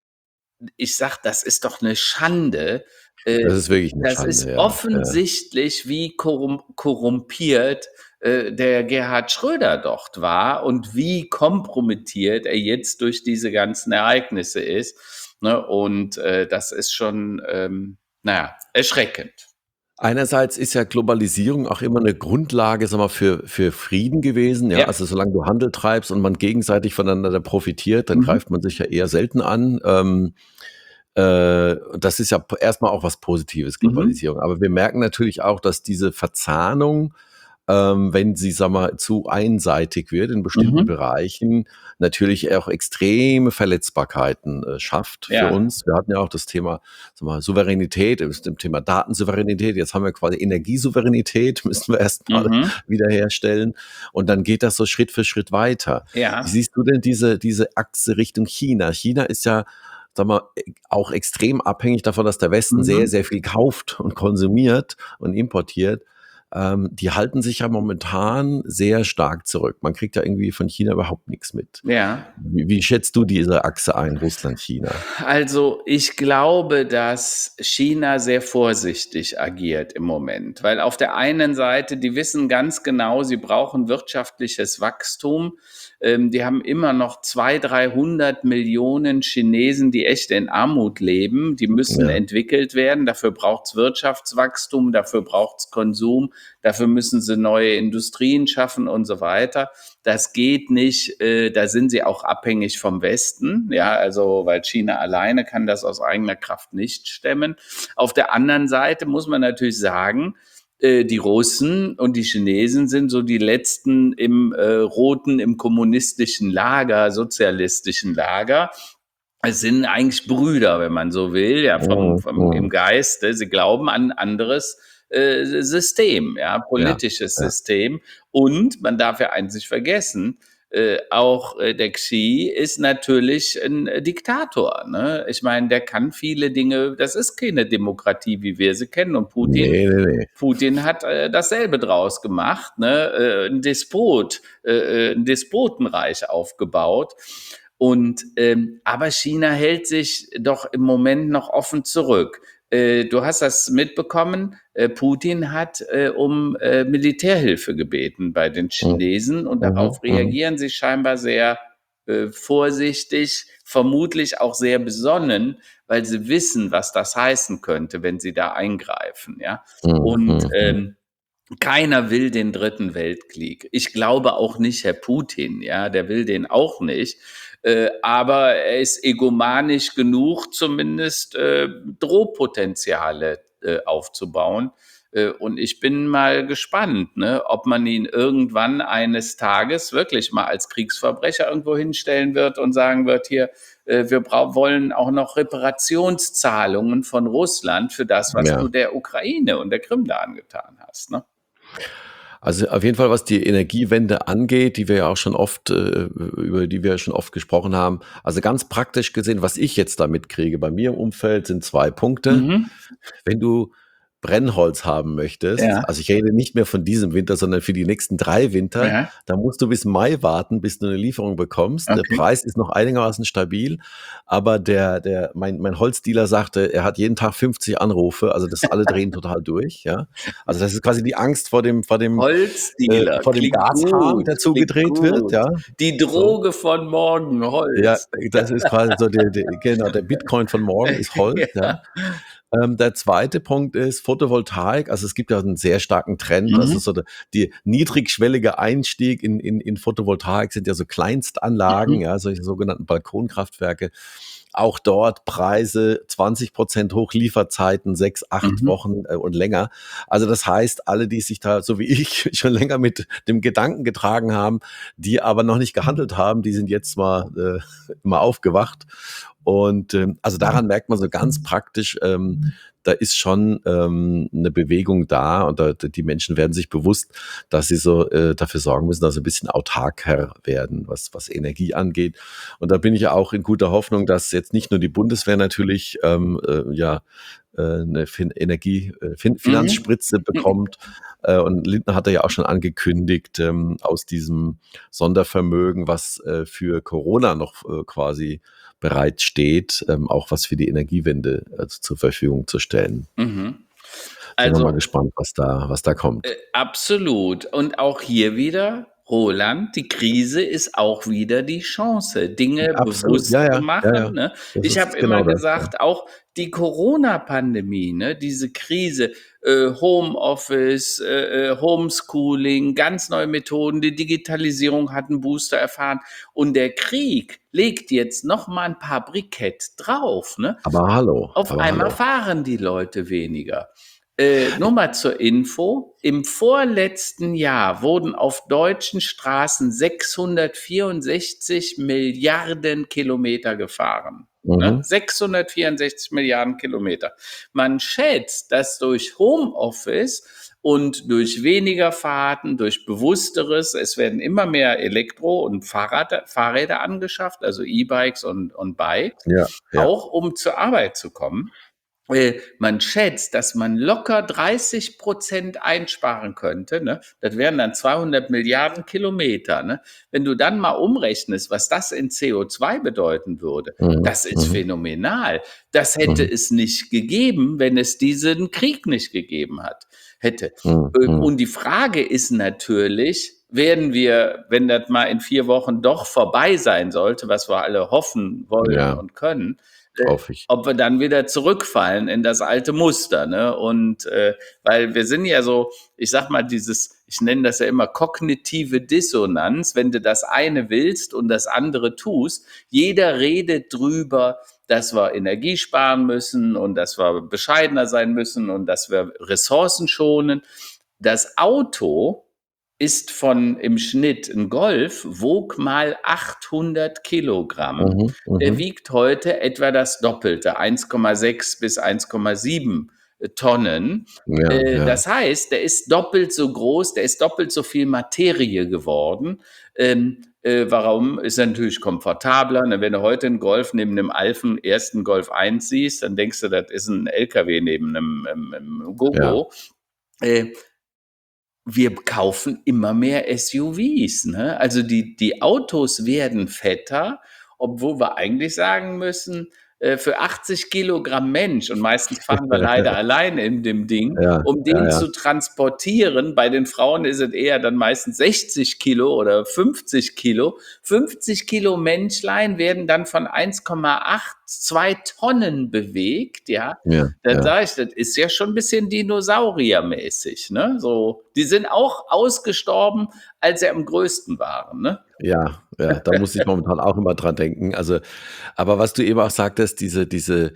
ich sag, das ist doch eine Schande. Äh, Das ist wirklich eine das ist Schande, ja. Ja. offensichtlich, wie korrum korrumpiert äh, der Gerhard Schröder dort war und wie kompromittiert er jetzt durch diese ganzen Ereignisse ist. Ne? Und äh, das ist schon, ähm, naja, erschreckend. Einerseits ist ja Globalisierung auch immer eine Grundlage, sag mal, für für Frieden gewesen, ja? Ja. Also, solange du Handel treibst und man gegenseitig voneinander profitiert, dann Mhm. greift man sich ja eher selten an. Ähm, äh, das ist ja p erst auch was Positives, Mhm. Globalisierung. Aber wir merken natürlich auch, dass diese Verzahnung, ähm, wenn sie, sag mal, zu einseitig wird in bestimmten Mhm. Bereichen, natürlich auch extreme Verletzbarkeiten äh, schafft für Ja. uns. Wir hatten ja auch das Thema, sag mal, Souveränität, das dem Thema Datensouveränität. Jetzt haben wir quasi Energiesouveränität, müssen wir erst mal Mhm. wiederherstellen. Und dann geht das so Schritt für Schritt weiter. Wie Ja. siehst du denn diese, diese Achse Richtung China? China ist ja, sag mal, auch extrem abhängig davon, dass der Westen sehr, Mhm. sehr viel kauft und konsumiert und importiert. Ähm, die halten sich ja momentan sehr stark zurück. Man kriegt ja irgendwie von China überhaupt nichts mit. Ja. Wie, wie schätzt du diese Achse ein, Russland, China? Also, ich glaube, dass China sehr vorsichtig agiert im Moment, weil auf der einen Seite, die wissen ganz genau, sie brauchen wirtschaftliches Wachstum. Ähm, die haben immer noch zweihundert, dreihundert Millionen Chinesen, die echt in Armut leben. Die müssen Ja, entwickelt werden. Dafür braucht's Wirtschaftswachstum, dafür braucht's Konsum, Dafür müssen sie neue Industrien schaffen und so weiter. Das geht nicht, äh, da sind sie auch abhängig vom Westen, ja, also weil China alleine kann das aus eigener Kraft nicht stemmen. Auf der anderen Seite muss man natürlich sagen, äh, die Russen und die Chinesen sind so die letzten im äh, roten, im kommunistischen Lager, sozialistischen Lager. Es sind eigentlich Brüder, wenn man so will, ja, vom, Mhm, vom im mhm. Geiste. Sie glauben an ein anderes äh, System, ja, Ja, politisches ja. System. Und man darf ja eins nicht vergessen, äh, auch äh, der Xi ist natürlich ein äh, Diktator. Ne? Ich meine, der kann viele Dinge, das ist keine Demokratie, wie wir sie kennen. Und Putin, Ne, ne, ne. Putin hat äh, dasselbe draus gemacht, ne? Äh, ein Despot, äh, äh, ein Despotenreich aufgebaut. Und ähm, aber China hält sich doch im Moment noch offen zurück. Äh, du hast das mitbekommen. Äh, Putin hat äh, um äh, Militärhilfe gebeten bei den Mhm, Chinesen und mhm, darauf mhm. reagieren sie scheinbar sehr äh, vorsichtig, vermutlich auch sehr besonnen, weil sie wissen, was das heißen könnte, wenn sie da eingreifen. Ja, Mhm, und mhm. ähm, keiner will den dritten Weltkrieg. Ich glaube auch nicht Herr Putin, ja, der will den auch nicht. Äh, aber er ist egomanisch genug, zumindest äh, Drohpotenziale äh, aufzubauen. Äh, und ich bin mal gespannt, ne, ob man ihn irgendwann eines Tages wirklich mal als Kriegsverbrecher irgendwo hinstellen wird und sagen wird, hier, äh, wir bra- wollen auch noch Reparationszahlungen von Russland für das, was Ja. du der Ukraine und der Krim da angetan hast. Ne? Also, auf jeden Fall, was die Energiewende angeht, die wir ja auch schon oft, äh, über die wir ja schon oft gesprochen haben. Also, ganz praktisch gesehen, was ich jetzt da mitkriege bei mir im Umfeld, sind zwei Punkte. Mhm. Wenn du Brennholz haben möchtest, Ja, also ich rede nicht mehr von diesem Winter, sondern für die nächsten drei Winter, ja, da musst du bis Mai warten, bis du eine Lieferung bekommst. Der okay. Preis ist noch einigermaßen stabil, aber der der mein mein Holzdealer sagte, er hat jeden Tag fünfzig Anrufe, also das alle drehen total durch, ja. Also, das ist quasi die Angst vor dem vor dem äh, Holzdealer, vor dem klingt Gashahn, gut, der klingt zugedreht wird, gut. ja, Die so. Droge von morgen, Ja, Holz. das ist quasi so der der genau, der Bitcoin von morgen ist Holz, ja. Ja. Ähm, der zweite Punkt ist Photovoltaik. Also, es gibt ja einen sehr starken Trend. Also, Mhm, so der die niedrigschwellige Einstieg in in in Photovoltaik sind ja so Kleinstanlagen, mhm, ja, solche sogenannten Balkonkraftwerke. Auch dort Preise zwanzig Prozent hoch, Lieferzeiten sechs, acht mhm, Wochen, äh, und länger. Also, das heißt, alle, die sich da, so wie ich, schon länger mit dem Gedanken getragen haben, die aber noch nicht gehandelt haben, die sind jetzt mal äh, mal aufgewacht. Und, ähm, also daran merkt man so ganz praktisch, ähm, da ist schon ähm, 'ne Bewegung da und da die Menschen werden sich bewusst, dass sie so äh, dafür sorgen müssen, dass sie 'n bisschen autarker werden, was was Energie angeht. Und da bin ich ja auch in guter Hoffnung, dass jetzt nicht nur die Bundeswehr natürlich, ähm, äh, ja, äh, 'ne fin Energie äh, Fin mhm, Finanzspritze mhm, bekommt. Äh, und Lindner hat ja auch schon angekündigt, ähm, aus diesem Sondervermögen, was äh, für Corona noch äh, quasi bereitsteht, ähm, auch was für die Energiewende äh, zur Verfügung zu stellen. mhm. Sind wir mal Also gespannt, was da was da Äh, kommt. absolut. Und auch hier wieder, Roland, die Krise ist auch wieder die Chance, Dinge Absolut, ja, bewusst zu ja, ja, machen, ja. ne? Das Ich habe ist immer genau das, ja. gesagt, auch die Corona-Pandemie, ne, diese Krise, äh, Homeoffice, äh, äh, Homeschooling, ganz neue Methoden, die Digitalisierung hat 'n Booster erfahren und der Krieg legt jetzt noch mal 'n paar Brikett drauf, ne? Aber hallo, Auf aber einmal hallo. fahren die Leute weniger. Äh, nur mal zur Info: Im vorletzten Jahr wurden auf deutschen Straßen sechshundertvierundsechzig Milliarden Kilometer gefahren. Ne? Mhm, sechshundertvierundsechzig Milliarden Kilometer. Man schätzt, dass durch Homeoffice und durch weniger Fahrten, durch bewussteres, es werden immer mehr Elektro- und Fahrrad, Fahrräder angeschafft, also E-Bikes und, und Bikes, ja, ja. auch um zur Arbeit zu kommen. Äh, man schätzt, dass man locker dreißig Prozent einsparen könnte, ne? Das wären dann zweihundert Milliarden Kilometer, ne? Wenn du dann mal umrechnest, was das in C O zwei bedeuten würde, Mhm, das ist mhm, phänomenal. Das hätte mhm, es nicht gegeben, wenn es diesen Krieg nicht gegeben hat hätte. mhm, Äh, mhm. und die Frage ist natürlich, werden wir, wenn das mal in vier Wochen doch vorbei sein sollte, was wir alle hoffen wollen Ja, und können, äh, hoffe ich. ob wir dann wieder zurückfallen in das alte Muster, ne? Und äh, weil wir sind ja so, ich sag mal, dieses, ich nenne das ja immer kognitive Dissonanz, wenn du das eine willst und das andere tust. Jeder redet drüber, dass wir Energie sparen müssen und dass wir bescheidener sein müssen und dass wir Ressourcen schonen. Das Auto ist von im Schnitt ein Golf, wog mal achthundert Kilogramm. Mhm, Der mhm. wiegt heute etwa das Doppelte, eins Komma sechs bis eins Komma sieben Tonnen. Ja, Äh, ja, das heißt, der ist doppelt so groß, der ist doppelt so viel Materie geworden. Ähm, äh, warum? Ist er natürlich komfortabler. Ne? Wenn du heute einen Golf neben einem Alfen ersten Golf eins siehst, dann denkst du, das ist ein L K W neben einem, einem, einem ja. Gogo. Äh, wir kaufen immer mehr S U Vs. Ne? Also die, die Autos werden fetter, obwohl wir eigentlich sagen müssen, äh, für achtzig Kilogramm Mensch, und meistens fahren wir leider alleine in dem Ding, Ja, um ja, den ja, zu transportieren. Bei den Frauen ist es eher dann meistens sechzig Kilo oder fünfzig Kilo. fünfzig Kilo Menschlein werden dann von eins Komma acht, zwei Tonnen bewegt, ja. ja, Dann ja. sage ich, das ist ja schon ein bisschen dinosauriermäßig, ne? So, die sind auch ausgestorben, als sie am größten waren, ne? Ja, ja, da muss ich momentan auch immer dran denken. Also, aber was du eben auch sagtest, diese diese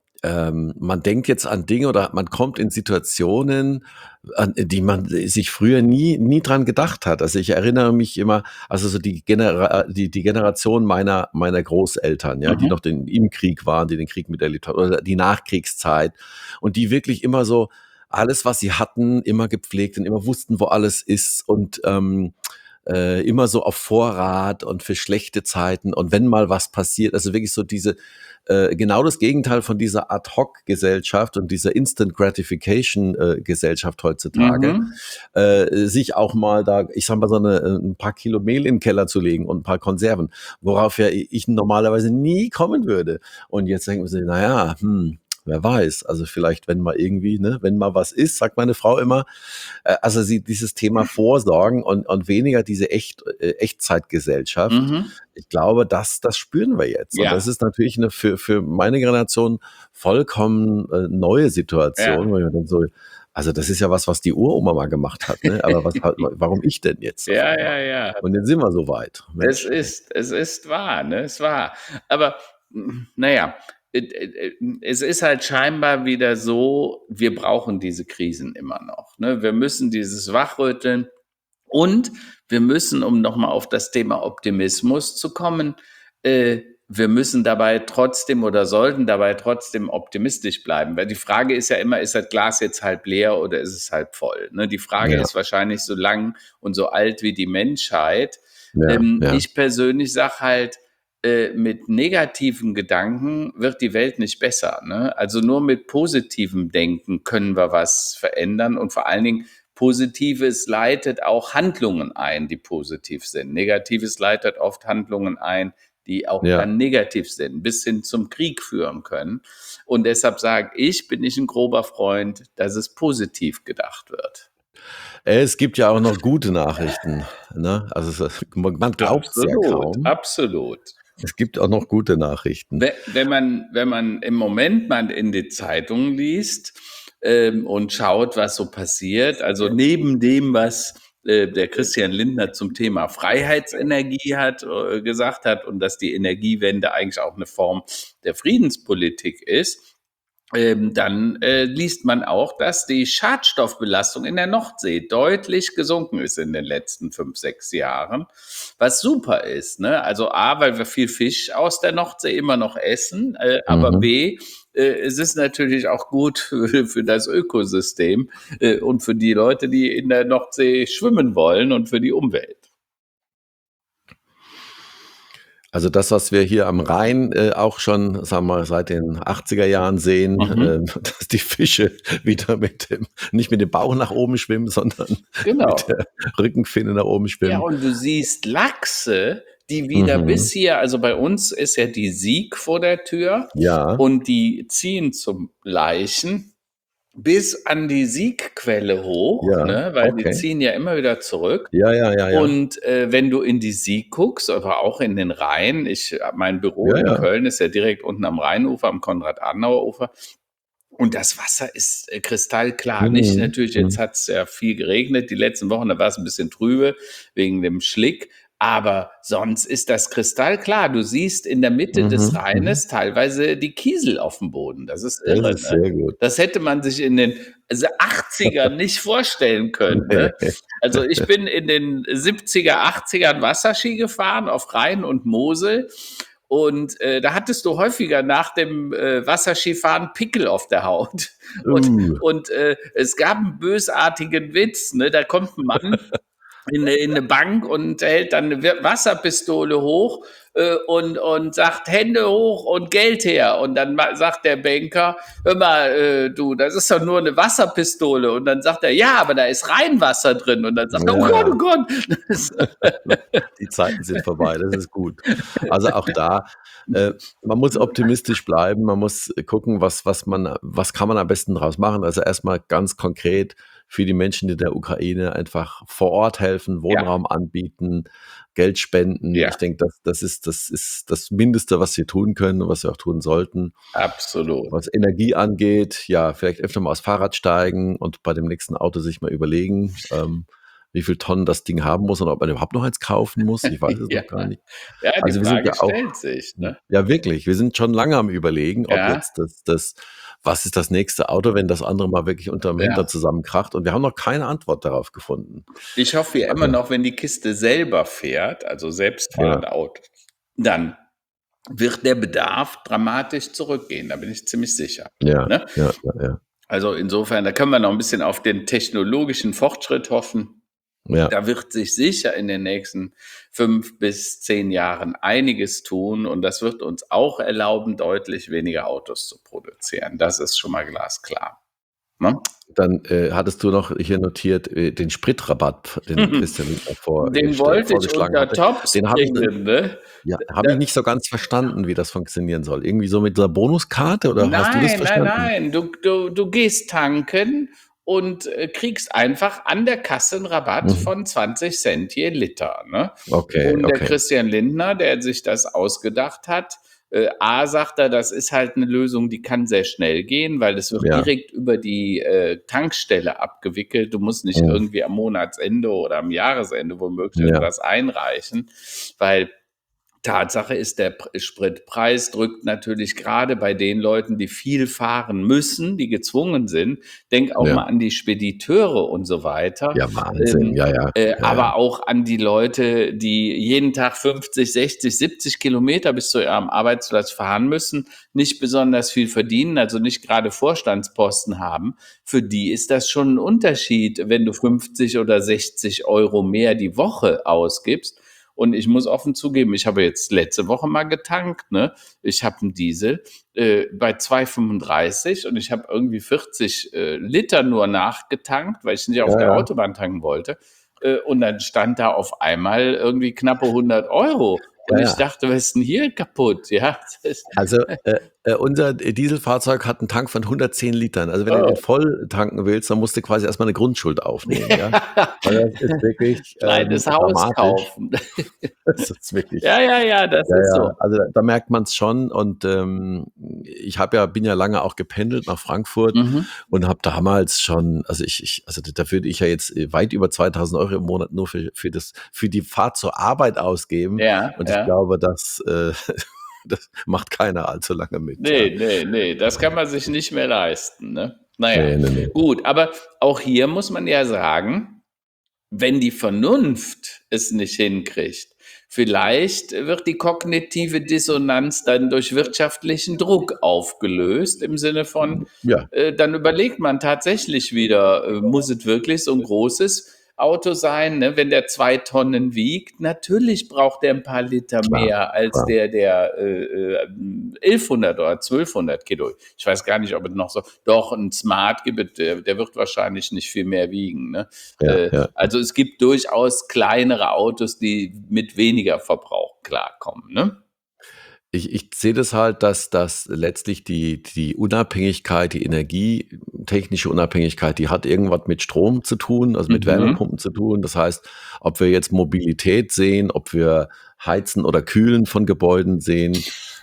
ähm, man denkt jetzt an Dinge oder man kommt in Situationen, an die man sich früher nie nie dran gedacht hat. Also, ich erinnere mich immer, also, so die Genera die die Generation meiner meiner Großeltern, ja, die Mhm. noch den im Krieg waren, die den Krieg miterlebt haben oder die Nachkriegszeit und die wirklich immer so alles, was sie hatten, immer gepflegt und immer wussten, wo alles ist und, ähm, äh, immer so auf Vorrat und für schlechte Zeiten und wenn mal was passiert, also wirklich so diese äh, genau das Gegenteil von dieser Ad-hoc-Gesellschaft und dieser Instant Gratification-Gesellschaft heutzutage, Mhm. äh, sich auch mal da, ich sag mal, so eine, äh, ein paar Kilo Mehl in den Keller zu legen und ein paar Konserven, worauf ja ich normalerweise nie kommen würde. Und jetzt denken wir sich, naja, hm, wer weiß, also vielleicht, wenn mal irgendwie, ne, wenn mal was ist, sagt meine Frau immer, äh, also sie dieses Thema Vorsorgen und, und weniger diese Echt, äh, Echtzeitgesellschaft. Mhm. Ich glaube, das, das spüren wir jetzt. Und Ja, das ist natürlich eine für, für meine Generation vollkommen äh, neue Situation, ja. weil wir dann so, also das ist ja was, was die Uroma mal gemacht hat, ne? Aber was, warum ich denn jetzt auf Ja, einmal? ja, ja. Und jetzt sind wir so weit. Es Mensch, ey. ist es ist wahr, ne? Es ist wahr. Aber, hm, na ja, äh, äh, es ist halt scheinbar wieder so, wir brauchen diese Krisen immer noch, ne? Wir müssen dieses Wachrütteln und wir müssen, um noch mal auf das Thema Optimismus zu kommen, äh, wir müssen dabei trotzdem oder sollten dabei trotzdem optimistisch bleiben, weil die Frage ist ja immer, ist das Glas jetzt halb leer oder ist es halb voll, ne? Die Frage Ja, ist wahrscheinlich so lang und so alt wie die Menschheit. ja, Ähm, ja, ich persönlich sage halt, äh, mit negativen Gedanken wird die Welt nicht besser, ne? Also, nur mit positivem Denken können wir was verändern und vor allen Dingen Positives leitet auch Handlungen ein, die positiv sind. Negatives leitet oft Handlungen ein, die auch ja. dann negativ sind, bis hin zum Krieg führen können. Und deshalb sage ich, bin ich ein grober Freund, dass es positiv gedacht wird. Es gibt ja auch noch gute Nachrichten, ne? Also es, man, man glaubt es ja Absolut, kaum. absolut. Es gibt auch noch gute Nachrichten. We wenn man wenn man im Moment mal in die Zeitungen liest, ähm, und schaut, was so passiert, also neben dem, was, äh, der Christian Lindner zum Thema Freiheitsenergie hat äh, gesagt hat und dass die Energiewende eigentlich auch eine Form der Friedenspolitik ist, ähm, dann äh, liest man auch, dass die Schadstoffbelastung in der Nordsee deutlich gesunken ist in den letzten fünf, sechs Jahren, was super ist. Ne? Also A, weil wir viel Fisch aus der Nordsee immer noch essen, äh, aber Mhm. B, äh, es ist natürlich auch gut für, für das Ökosystem äh, und für die Leute, die in der Nordsee schwimmen wollen und für die Umwelt. Also das, was wir hier am Rhein äh, auch schon, sagen wir mal, seit den achtziger Jahren sehen, Mhm. ähm, dass die Fische wieder mit dem, nicht mit dem Bauch nach oben schwimmen, sondern mit Genau. der Rückenfinne nach oben Ja, schwimmen. und du siehst Lachse, die wieder Mhm. bis hier, also bei uns ist ja die Sieg vor der Tür Ja, und die ziehen zum Laichen bis an die Siegquelle hoch, Ja, ne, weil die okay. ziehen ja immer wieder zurück. Ja, ja, ja, ja. Und, äh, wenn du in die Sieg guckst, aber auch in den Rhein, ich mein Büro Ja, in ja. Köln ist ja direkt unten am Rheinufer, am Konrad-Adenauer-Ufer. Und das Wasser ist, äh, kristallklar. Nicht Mhm, natürlich, jetzt mhm. hat's ja viel geregnet die letzten Wochen, da war's 'n bisschen trübe wegen dem Schlick, aber sonst ist das kristallklar. Du siehst in der Mitte des Mhm, mhm. Rheines teilweise die Kiesel aufm Boden. Das ist Das irre, ist ne? sehr gut. Das hätte man sich in den also Achtzigern nicht vorstellen können, Ne. ne? Also, ich bin in den Siebziger, Achtzigern Wasserski gefahren auf Rhein und Mosel und, äh, da hattest du häufiger nach dem, äh, Wasserskifahren Pickel auf der Haut. Und Uh. und, äh, es gab 'n bösartigen Witz, ne? Da kommt 'n Mann in 'ne in 'ne Bank und hält dann 'ne Wir Wasserpistole hoch, äh, und und sagt: „Hände hoch und Geld her.“ Und dann ma sagt der Banker: „Hör mal, äh, du, das ist doch nur 'ne Wasserpistole.“ Und dann sagt er: „Ja, aber da ist Rheinwasser drin.“ Und dann sagt er: „Oh Ja, Gott, ja. oh Gott.“ Die Zeiten sind vorbei, das ist gut. Also, auch da, äh, man muss optimistisch bleiben, man muss gucken, was was man was kann man am besten draus machen? Also, erst mal ganz konkret für die Menschen in der Ukraine einfach vor Ort helfen, Ja. Wohnraum anbieten, Geld spenden. Ich Ja. denke, das das ist das ist das Mindeste, was wir tun können und was wir auch tun sollten. Absolut. Was Energie angeht, ja, vielleicht öfter mal aufs Fahrrad steigen und bei dem nächsten Auto sich mal überlegen, ähm, wie viel Tonnen das Ding haben muss oder ob man überhaupt noch eins kaufen muss. Ich weiß es Ja. noch gar nicht. Ja, die Also, wir sind Frage ja auch stellt sich, ne? ja wirklich, wir sind schon lange am Überlegen, ob Ja. jetzt das das was ist das nächste Auto, wenn das andere mal wirklich unterm Ja. Hintern zusammenkracht und wir haben noch keine Antwort darauf gefunden. Ich hoffe ja immer Also noch, wenn die Kiste selber fährt, also Ja. selbstfahrende Autos, dann wird der Bedarf dramatisch zurückgehen, da bin ich ziemlich sicher, Ja, ne? ja, ja, ja. Also, insofern, da können wir noch 'n bisschen auf den technologischen Fortschritt hoffen. Ja. Da wird sich sicher in den nächsten fünf bis zehn Jahren einiges tun und das wird uns auch erlauben, deutlich weniger Autos zu produzieren. Das ist schon mal glasklar, ne? Dann, äh, hattest du noch hier notiert, äh, den Spritrabatt, den Christian Lindner Den vorgestell wollte ich vorgeschlagen unter hatte. Tops Den habe ich dann bringen, ne? ja, D habe da ich nicht so ganz verstanden, wie das funktionieren soll. Irgendwie so mit dieser Bonuskarte oder hast du das Nein, nein, verstanden? nein. Du du du gehst tanken und, äh, kriegst einfach an der Kasse 'n Rabatt Mhm. von zwanzig Cent je Liter, ne? Okay, Und der okay. Christian Lindner, der sich das ausgedacht hat, äh, A, sagt er, das ist halt 'ne Lösung, die kann sehr schnell gehen, weil das wird Ja. direkt über die, äh, Tankstelle abgewickelt. Du musst nicht Mhm. irgendwie am Monatsende oder am Jahresende womöglich Ja. irgendwas einreichen, weil Tatsache ist, der Pr Spritpreis drückt natürlich grade bei den Leuten, die viel fahren müssen, die gezwungen sind denk auch Ja. mal an die Spediteure und so weiter, Ja, Wahnsinn. ähm, Ja, ja. äh, Ja, ja. aber auch an die Leute, die jeden Tag fünfzig, sechzig, siebzig Kilometer bis zu ihrem Arbeitsplatz fahren müssen, nicht besonders viel verdienen, also nicht grade Vorstandsposten haben. Für die ist das schon 'n Unterschied, wenn du fünfzig oder sechzig Euro mehr die Woche ausgibst. Und ich muss offen zugeben, ich habe jetzt letzte Woche mal getankt, ne? Ich habe 'n Diesel, äh, bei zwei fünfunddreißig und ich habe irgendwie vierzig, äh, Liter nur nachgetankt, weil ich nicht auf Ja, der ja. Autobahn tanken wollte. Äh, und dann stand da auf einmal irgendwie knappe hundert Euro und Ja, ich ja. dachte: „Was ist 'n hier kaputt?“ Ja, das Also, äh, äh, unser Dieselfahrzeug hat 'n Tank von hundertzehn Litern. Also, wenn du den Oh. voll tanken willst, dann musst du quasi erst mal 'ne Grundschuld aufnehmen, ja? Also, das ist wirklich, ähm, Kleines Haus dramatisch. kaufen. Das ist wirklich Ja, ja, ja, das ja, ist ja, so. also, da merkt man's schon und, ähm, ich habe ja bin ja lange auch gependelt nach Frankfurt Mhm. und habe damals schon also, ich ich also, da da würde ich ja jetzt, äh, weit über zweitausend Euro im Monat nur für für das für die Fahrt zur Arbeit ausgeben Ja, und ich ja. glaube, das, äh, das macht keiner allzu lange mit, ja. Ne, ne, ne, das kann man sich nicht mehr leisten, ne? Na ja, Ne, ne, ne. gut, aber auch hier muss man ja sagen, wenn die Vernunft es nicht hinkriegt, vielleicht wird die kognitive Dissonanz dann durch wirtschaftlichen Druck aufgelöst im Sinne von, Hm, ja. äh, dann überlegt man tatsächlich wieder, äh, muss es wirklich so 'n großes Auto sein, ne? Wenn der zwei Tonnen wiegt, natürlich braucht der 'n paar Liter Klar, mehr als klar. der, der, äh, äh, hm, elfhundert oder zwölfhundert Kilo ich weiß gar nicht, ob es noch so doch 'n Smart gibt es, der der wird wahrscheinlich nicht viel mehr wiegen, ne? Ja, Äh, ja. also, es gibt durchaus kleinere Autos, die mit weniger Verbrauch klarkommen, ne? Ich ich sehe das halt, dass dass letztlich die die Unabhängigkeit, die energietechnische Unabhängigkeit, die hat irgendwas mit Strom zu tun, also mit Mhm. Wärmepumpen zu tun. Das heißt, ob wir jetzt Mobilität sehen, ob wir Heizen oder Kühlen von Gebäuden sehen,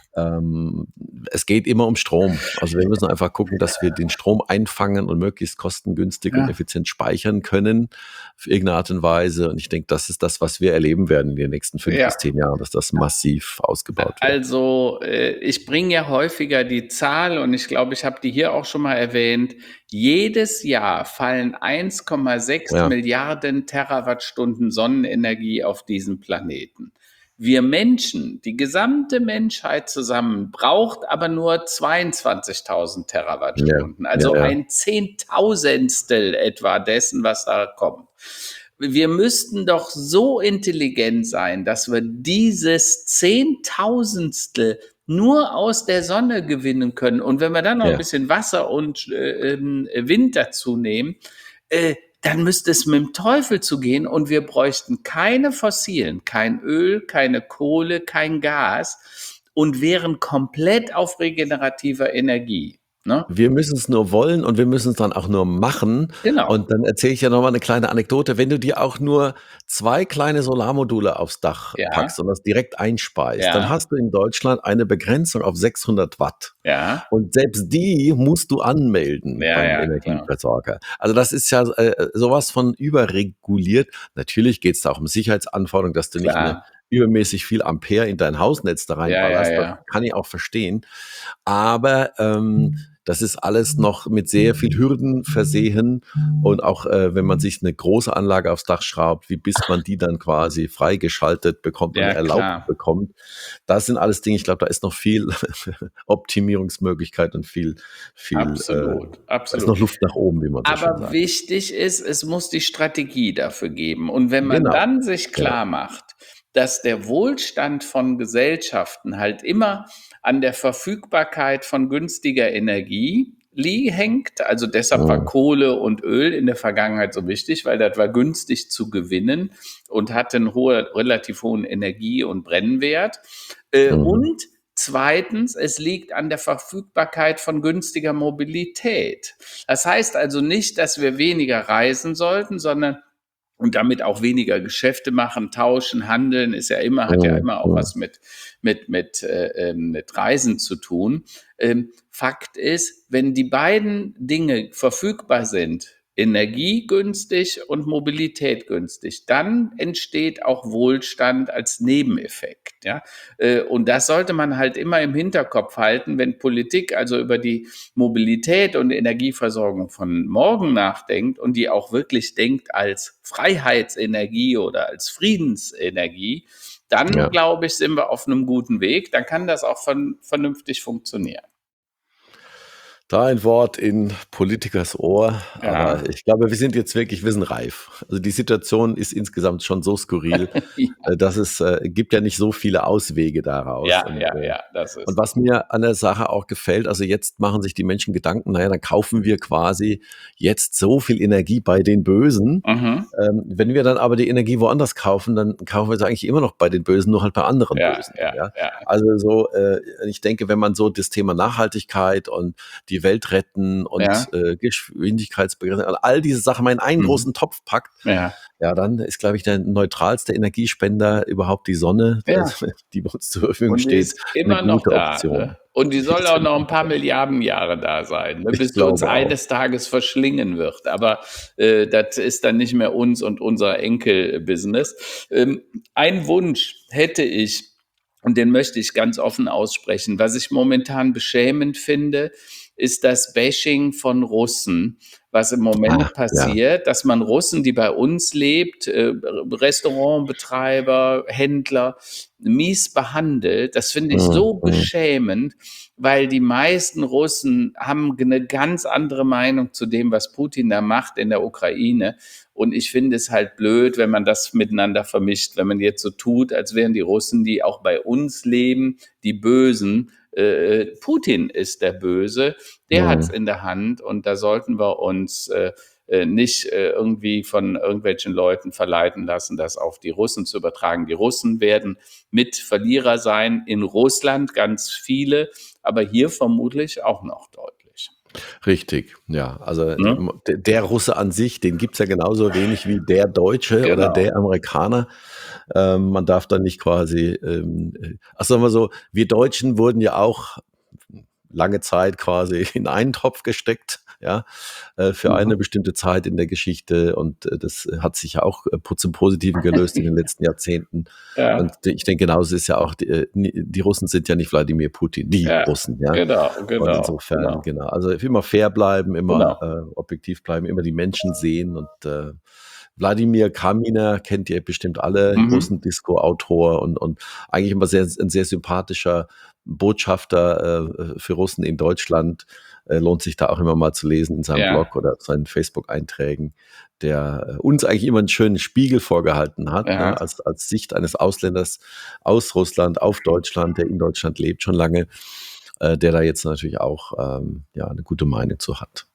ähm, es geht immer um Strom. Also, wir müssen einfach gucken, dass wir den Strom einfangen und möglichst kostengünstig und Ja. effizient speichern können auf irgend 'ne Art und Weise. Und ich denke, das ist das, was wir erleben werden in den nächsten fünf Ja. bis zehn Jahren, dass das massiv A ausgebaut wird. also, äh, ich bringe ja häufiger die Zahl und ich glaube, ich habe die hier auch schon mal erwähnt. Jedes Jahr fallen eins Komma sechs Ja. Milliarden Terawattstunden Sonnenenergie auf diesen Planeten. Wir Menschen, die gesamte Menschheit zusammen, braucht aber nur zweiundzwanzigtausend Ja, Terawattstunden, ja, also ja. ein Zehntausendstel etwa dessen, was da kommt. Wir müssten doch so intelligent sein, dass wir dieses Zehntausendstel nur aus der Sonne gewinnen können. Und wenn wir dann noch 'n Ja. bisschen Wasser und, äh, ähm, Wind dazu nehmen, äh, dann müsste es mit dem Teufel zugehen und wir bräuchten keine Fossilen, kein Öl, keine Kohle, kein Gas und wären komplett auf regenerativer Energie, ne? Wir müssen's nur wollen und wir müssen's dann auch nur machen. Genau. Und dann erzähle ich dir noch mal 'ne kleine Anekdote. Wenn du dir auch nur zwei kleine Solarmodule aufs Dach Ja. packst und das direkt einspeist, dann Ja. hast du in Deutschland eine Begrenzung auf sechshundert Watt. Ja. Und selbst die musst du anmelden Ja, beim ja, klar. Energieversorger. Also, das ist ja, äh, so was von überreguliert. Natürlich geht's da auch um Sicherheitsanforderungen, dass du nicht 'ne Klar. übermäßig viel Ampere in dein Hausnetz da Ja, ja, reinballerst. Das ja. kann ich auch verstehen. Aber, ähm, das ist alles noch mit sehr viel Hürden versehen. Und auch, äh, wenn man sich 'ne große Anlage aufs Dach schraubt, wie bis man die dann quasi freigeschaltet bekommt und Ja, erlaubt klar. bekommt. Das sind alles Dinge, ich glaube, da ist noch viel Optimierungsmöglichkeit und viel viel, äh Absolut, da ist absolut. noch Luft nach oben, wie man so schön Aber sagt. wichtig ist, es muss die Strategie dafür geben. Und wenn man Genau, dann sich ja. klarmacht, dass der Wohlstand von Gesellschaften halt immer an der Verfügbarkeit von günstiger Energie lie hängt, also deshalb war Mhm. Kohle und Öl in der Vergangenheit so wichtig, weil das war günstig zu gewinnen und hatte 'n hohe relativ hohen Energie und Brennwert. Äh, Mhm. und zweitens, es liegt an der Verfügbarkeit von günstiger Mobilität. Das heißt also nicht, dass wir weniger reisen sollten, sondern und damit auch weniger Geschäfte machen, tauschen, handeln, ist ja immer hat ja Mhm, immer auch mhm. was mit mit mit, äh, ähm, mit Reisen zu tun. Ähm, Fakt ist, wenn die beiden Dinge verfügbar sind, Energie günstig und Mobilität günstig, dann entsteht auch Wohlstand als Nebeneffekt, ja? Äh, und das sollte man halt immer im Hinterkopf halten, wenn Politik also über die Mobilität und Energieversorgung von morgen nachdenkt und die auch wirklich denkt als Freiheitsenergie oder als Friedensenergie, dann Ja. glaube ich, sind wir auf 'nem guten Weg. Dann kann das auch vern vernünftig funktionieren. Da ein Wort in Politikers Ohr, aber Ja. ich glaube, wir sind jetzt wirklich wir sind reif. Also, die Situation ist insgesamt schon so skurril, Ja. äh, dass es, äh gibt ja nicht so viele Auswege daraus. Ja, Und, ja, äh ja, das und ist was mir an der Sache auch gefällt, also, jetzt machen sich die Menschen Gedanken: „Na ja, dann kaufen wir quasi jetzt so viel Energie bei den Bösen.“ Mhm. Ähm, wenn wir dann aber die Energie woanders kaufen, dann kaufen wir sie eigentlich immer noch bei den Bösen, nur halt bei anderen Ja, Bösen, ja, ja? ja. Also, so, äh, ich denke, wenn man so das Thema Nachhaltigkeit und die Welt retten und, Ja. äh, Geschwindigkeitsbegrenzung und all diese Sachen mal in einen Mhm. großen Topf packt, Ja. ja, dann ist, glaube ich, der neutralste Energiespender überhaupt die Sonne, Ja. die uns zur Verfügung Und die steht, ist 'ne immer noch gute da, Option. ne? Und die Die soll ist auch immer noch 'n noch paar da. Milliarden Jahre da sein, ne, Ich bis sie uns glaube auch. eines Tages verschlingen wird. Aber, äh, das ist dann nicht mehr uns und unser Enkel-Business. Ähm, einen Wunsch hätte ich und den möchte ich ganz offen aussprechen. Was ich momentan beschämend finde, ist das Bashing von Russen, was im Ah, Moment ja. passiert, dass man Russen, die bei uns lebt, äh, Restaurantbetreiber, Händler, mies behandelt. Das finde ich Mhm, so mhm. beschämend, weil die meisten Russen haben 'ne ganz andere Meinung zu dem, was Putin da macht in der Ukraine. Und ich finde es halt blöd, wenn man das miteinander vermischt, wenn man jetzt so tut, als wären die Russen, die auch bei uns leben, die Bösen. Äh, äh, Putin ist der Böse, der hat's Mhm. in der Hand und da sollten wir uns, äh äh, nicht äh, irgendwie von irgendwelchen Leuten verleiten lassen, das auf die Russen zu übertragen. Die Russen werden mit Verlierer sein, in Russland ganz viele, aber hier vermutlich auch noch deutlich. Richtig, ja. Also Ne? d- der Russe an sich, den gibt's ja genauso wenig wie der Deutsche oder Genau. der Amerikaner. Ähm, man darf dann nicht quasi, ähm, äh, ach sagen wir so, wir Deutschen wurden ja auch lange Zeit quasi in einen Topf gesteckt, ja, äh, für Mhm. eine bestimmte Zeit in der Geschichte und äh, das hat sich ja auch äh, zum Positiven gelöst in den letzten Jahrzehnten. Ja, Und ich denke, genauso ist ja auch, die, äh, die Russen sind ja nicht Wladimir Putin, die ja, Russen, ja. genau, Und genau, insofern, genau, genau, also immer fair bleiben, immer genau. äh, objektiv bleiben, immer die Menschen sehen und äh, Wladimir Kaminer kennt ihr bestimmt alle, Mhm. Russendisco-Autor und, und eigentlich immer sehr, ein sehr sympathischer Botschafter äh, für Russen in Deutschland. Äh, lohnt sich da auch immer mal zu lesen in seinem Ja, Blog oder seinen Facebook-Einträgen, der äh, uns eigentlich immer einen schönen Spiegel vorgehalten hat, ja. ne, als, als Sicht eines Ausländers aus Russland auf Deutschland, der in Deutschland lebt schon lange, äh, der da jetzt natürlich auch ähm, ja, eine gute Meinung zu hat.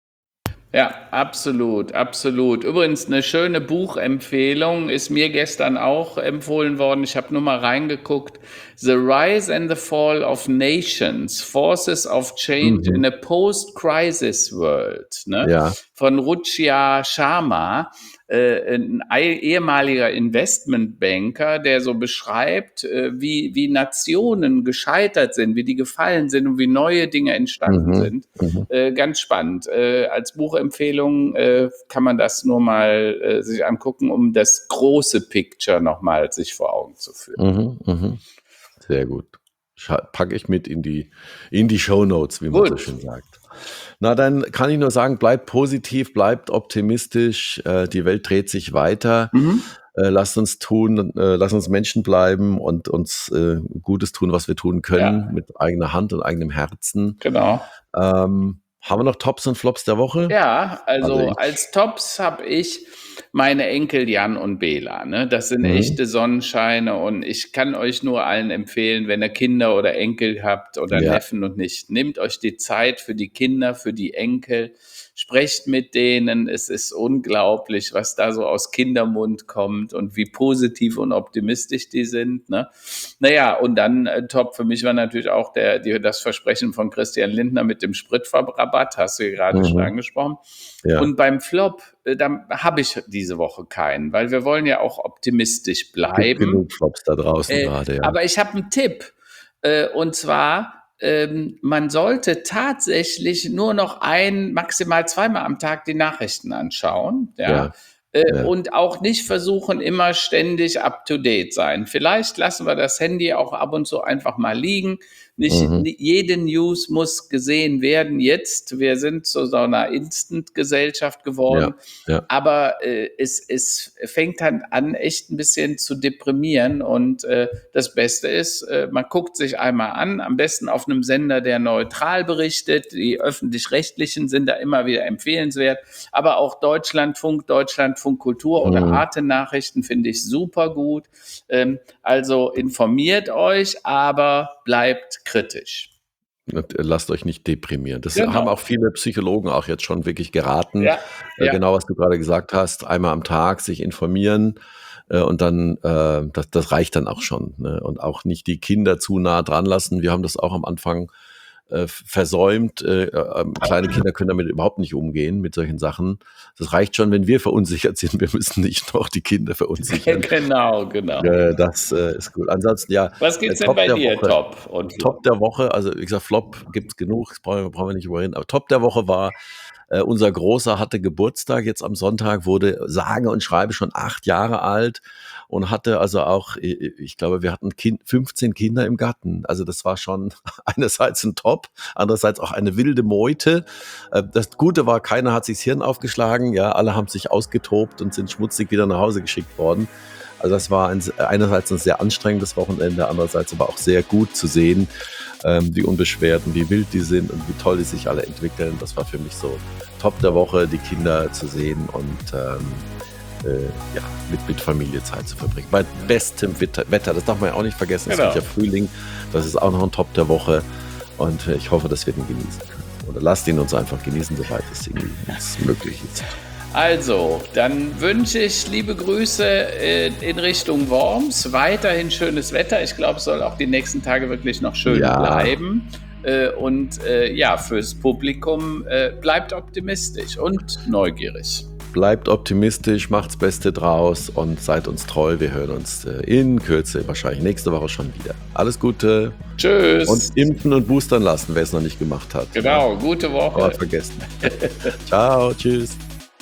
Ja, absolut, absolut. Übrigens eine schöne Buchempfehlung ist mir gestern auch empfohlen worden. Ich habe nur mal reingeguckt. The Rise and the Fall of Nations, Forces of Change Mhm. in a Post-Crisis World, ne? Ja. Von Ruchia Sharma, äh, ein ehemaliger Investmentbanker, der so beschreibt, äh, wie, wie Nationen gescheitert sind, wie die gefallen sind und wie neue Dinge entstanden Mhm. sind. Mhm. Äh, ganz spannend. Äh, als Buchempfehlung äh, kann man das nur mal äh, sich angucken, um das große Picture nochmal sich vor Augen zu führen. Mhm. Mhm. Sehr gut. Scha- Packe ich mit in die, in die Shownotes, wie man so Gut. schön sagt. Na, dann kann ich nur sagen, bleibt positiv, bleibt optimistisch. Äh, die Welt dreht sich weiter. Mhm. Äh, lasst uns tun, äh, lasst uns Menschen bleiben und uns äh, Gutes tun, was wir tun können, Ja, mit eigener Hand und eigenem Herzen. genau. Ähm, haben wir noch Tops und Flops der Woche? Ja, Also also ich. als Tops habe ich meine Enkel Jan und Bela. Ne? Das sind Mhm. echte Sonnenscheine und ich kann euch nur allen empfehlen, wenn ihr Kinder oder Enkel habt oder Ja. Neffen und nicht, nehmt euch die Zeit für die Kinder, für die Enkel, sprecht mit denen. Es ist unglaublich, was da so aus Kindermund kommt und wie positiv und optimistisch die sind. Ne? Naja, und dann äh, top für mich war natürlich auch der, die, das Versprechen von Christian Lindner mit dem Spritrabatt, hast du ja gerade schon Mhm. angesprochen. Ja. Und beim Flop, äh, da habe ich diese Woche keinen, weil wir wollen ja auch optimistisch Gibt bleiben. genug Flops da draußen Äh, gerade, ja. aber ich habe einen Tipp. Äh, und zwar, ähm, man sollte tatsächlich nur noch ein, maximal zweimal am Tag die Nachrichten anschauen. Ja. Ja. Äh, Ja. und auch nicht versuchen, immer ständig up to date sein. Vielleicht lassen wir das Handy auch ab und zu einfach mal liegen. Nicht, Mhm. nicht jede News muss gesehen werden. Jetzt, wir sind zu so einer Instant-Gesellschaft Ja. geworden. Ja. Aber äh, es, es fängt dann an, echt ein bisschen zu deprimieren. Und äh, das Beste ist, äh, man guckt sich einmal an, am besten auf einem Sender, der neutral berichtet. Die öffentlich-rechtlichen sind da immer wieder empfehlenswert. Aber auch Deutschlandfunk, Deutschlandfunk Kultur oder Mhm. Arte-Nachrichten finde ich super gut. Ähm, also informiert euch, aber bleibt kritisch. Und äh, lasst euch nicht deprimieren. Das haben Genau. auch viele Psychologen auch jetzt schon wirklich geraten. Ja, Äh, ja. genau, was du gerade gesagt hast, einmal am Tag sich informieren äh, und dann, äh, das, das reicht dann auch schon. Ne? Und auch nicht die Kinder zu nah dran lassen. Wir haben das auch am Anfang äh, versäumt. Äh, äh, kleine Kinder können damit überhaupt nicht umgehen, mit solchen Sachen. Das reicht schon, wenn wir verunsichert sind. Wir müssen nicht noch die Kinder verunsichern. Genau, genau. Äh, das äh, ist gut. Ansonsten, ja, Was äh, gibt's denn Top bei der dir, Woche. Top und Top Flop? der Woche, also wie gesagt, Flop gibt's genug, das brauchen wir, brauchen wir nicht überreden, aber Top der Woche war, äh, unser Großer hatte Geburtstag jetzt am Sonntag, wurde sage und schreibe schon acht Jahre alt und hatte also auch, äh, ich glaube, wir hatten kind, fünfzehn Kinder im Garten. Also das war schon einerseits ein Top, andererseits auch eine wilde Meute. Äh, Das Gute war, keiner hat sich das Hirn aufgeschlagen, ja, alle haben sich ausgetobt und sind schmutzig wieder nach Hause geschickt worden. Also das war ein, einerseits ein sehr anstrengendes Wochenende, andererseits aber auch sehr gut zu sehen, ähm, wie unbeschwert und wie wild die sind und wie toll die sich alle entwickeln. Das war für mich so Top der Woche, die Kinder zu sehen und ähm, äh, ja, mit, mit Familie Zeit zu verbringen. Bei bestem Wetter, Wetter, das darf man ja auch nicht vergessen, es Genau. wird ja Frühling, das ist auch noch ein Top der Woche und äh, ich hoffe, dass wir den genießen können. oder lasst ihn uns einfach genießen, soweit es irgendwie uns möglich ist. Also, dann wünsche ich liebe Grüße in Richtung Worms. Weiterhin schönes Wetter. Ich glaube, es soll auch die nächsten Tage wirklich noch schön Ja. bleiben. Und ja, fürs Publikum bleibt optimistisch und neugierig. Bleibt optimistisch, macht's Beste draus und seid uns treu. Wir hören uns in Kürze, wahrscheinlich nächste Woche schon wieder. Alles Gute. Tschüss. Und impfen und boostern lassen, wer es noch nicht gemacht hat. Genau, gute Woche. Aber vergessen. Ciao, tschüss.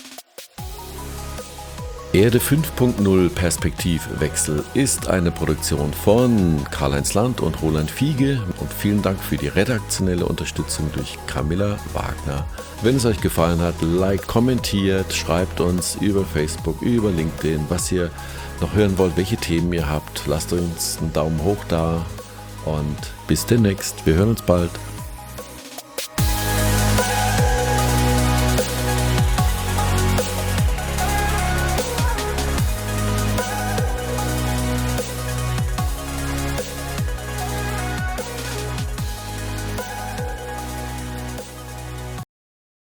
Erde fünf Punkt null Perspektivwechsel ist eine Produktion von Karl-Heinz Land und Roland Fiege und vielen Dank für die redaktionelle Unterstützung durch Camilla Wagner. Wenn es euch gefallen hat, like, kommentiert, schreibt uns über Facebook, über LinkedIn, was ihr noch hören wollt, welche Themen ihr habt. Lasst uns einen Daumen hoch da und bis demnächst. Wir hören uns bald.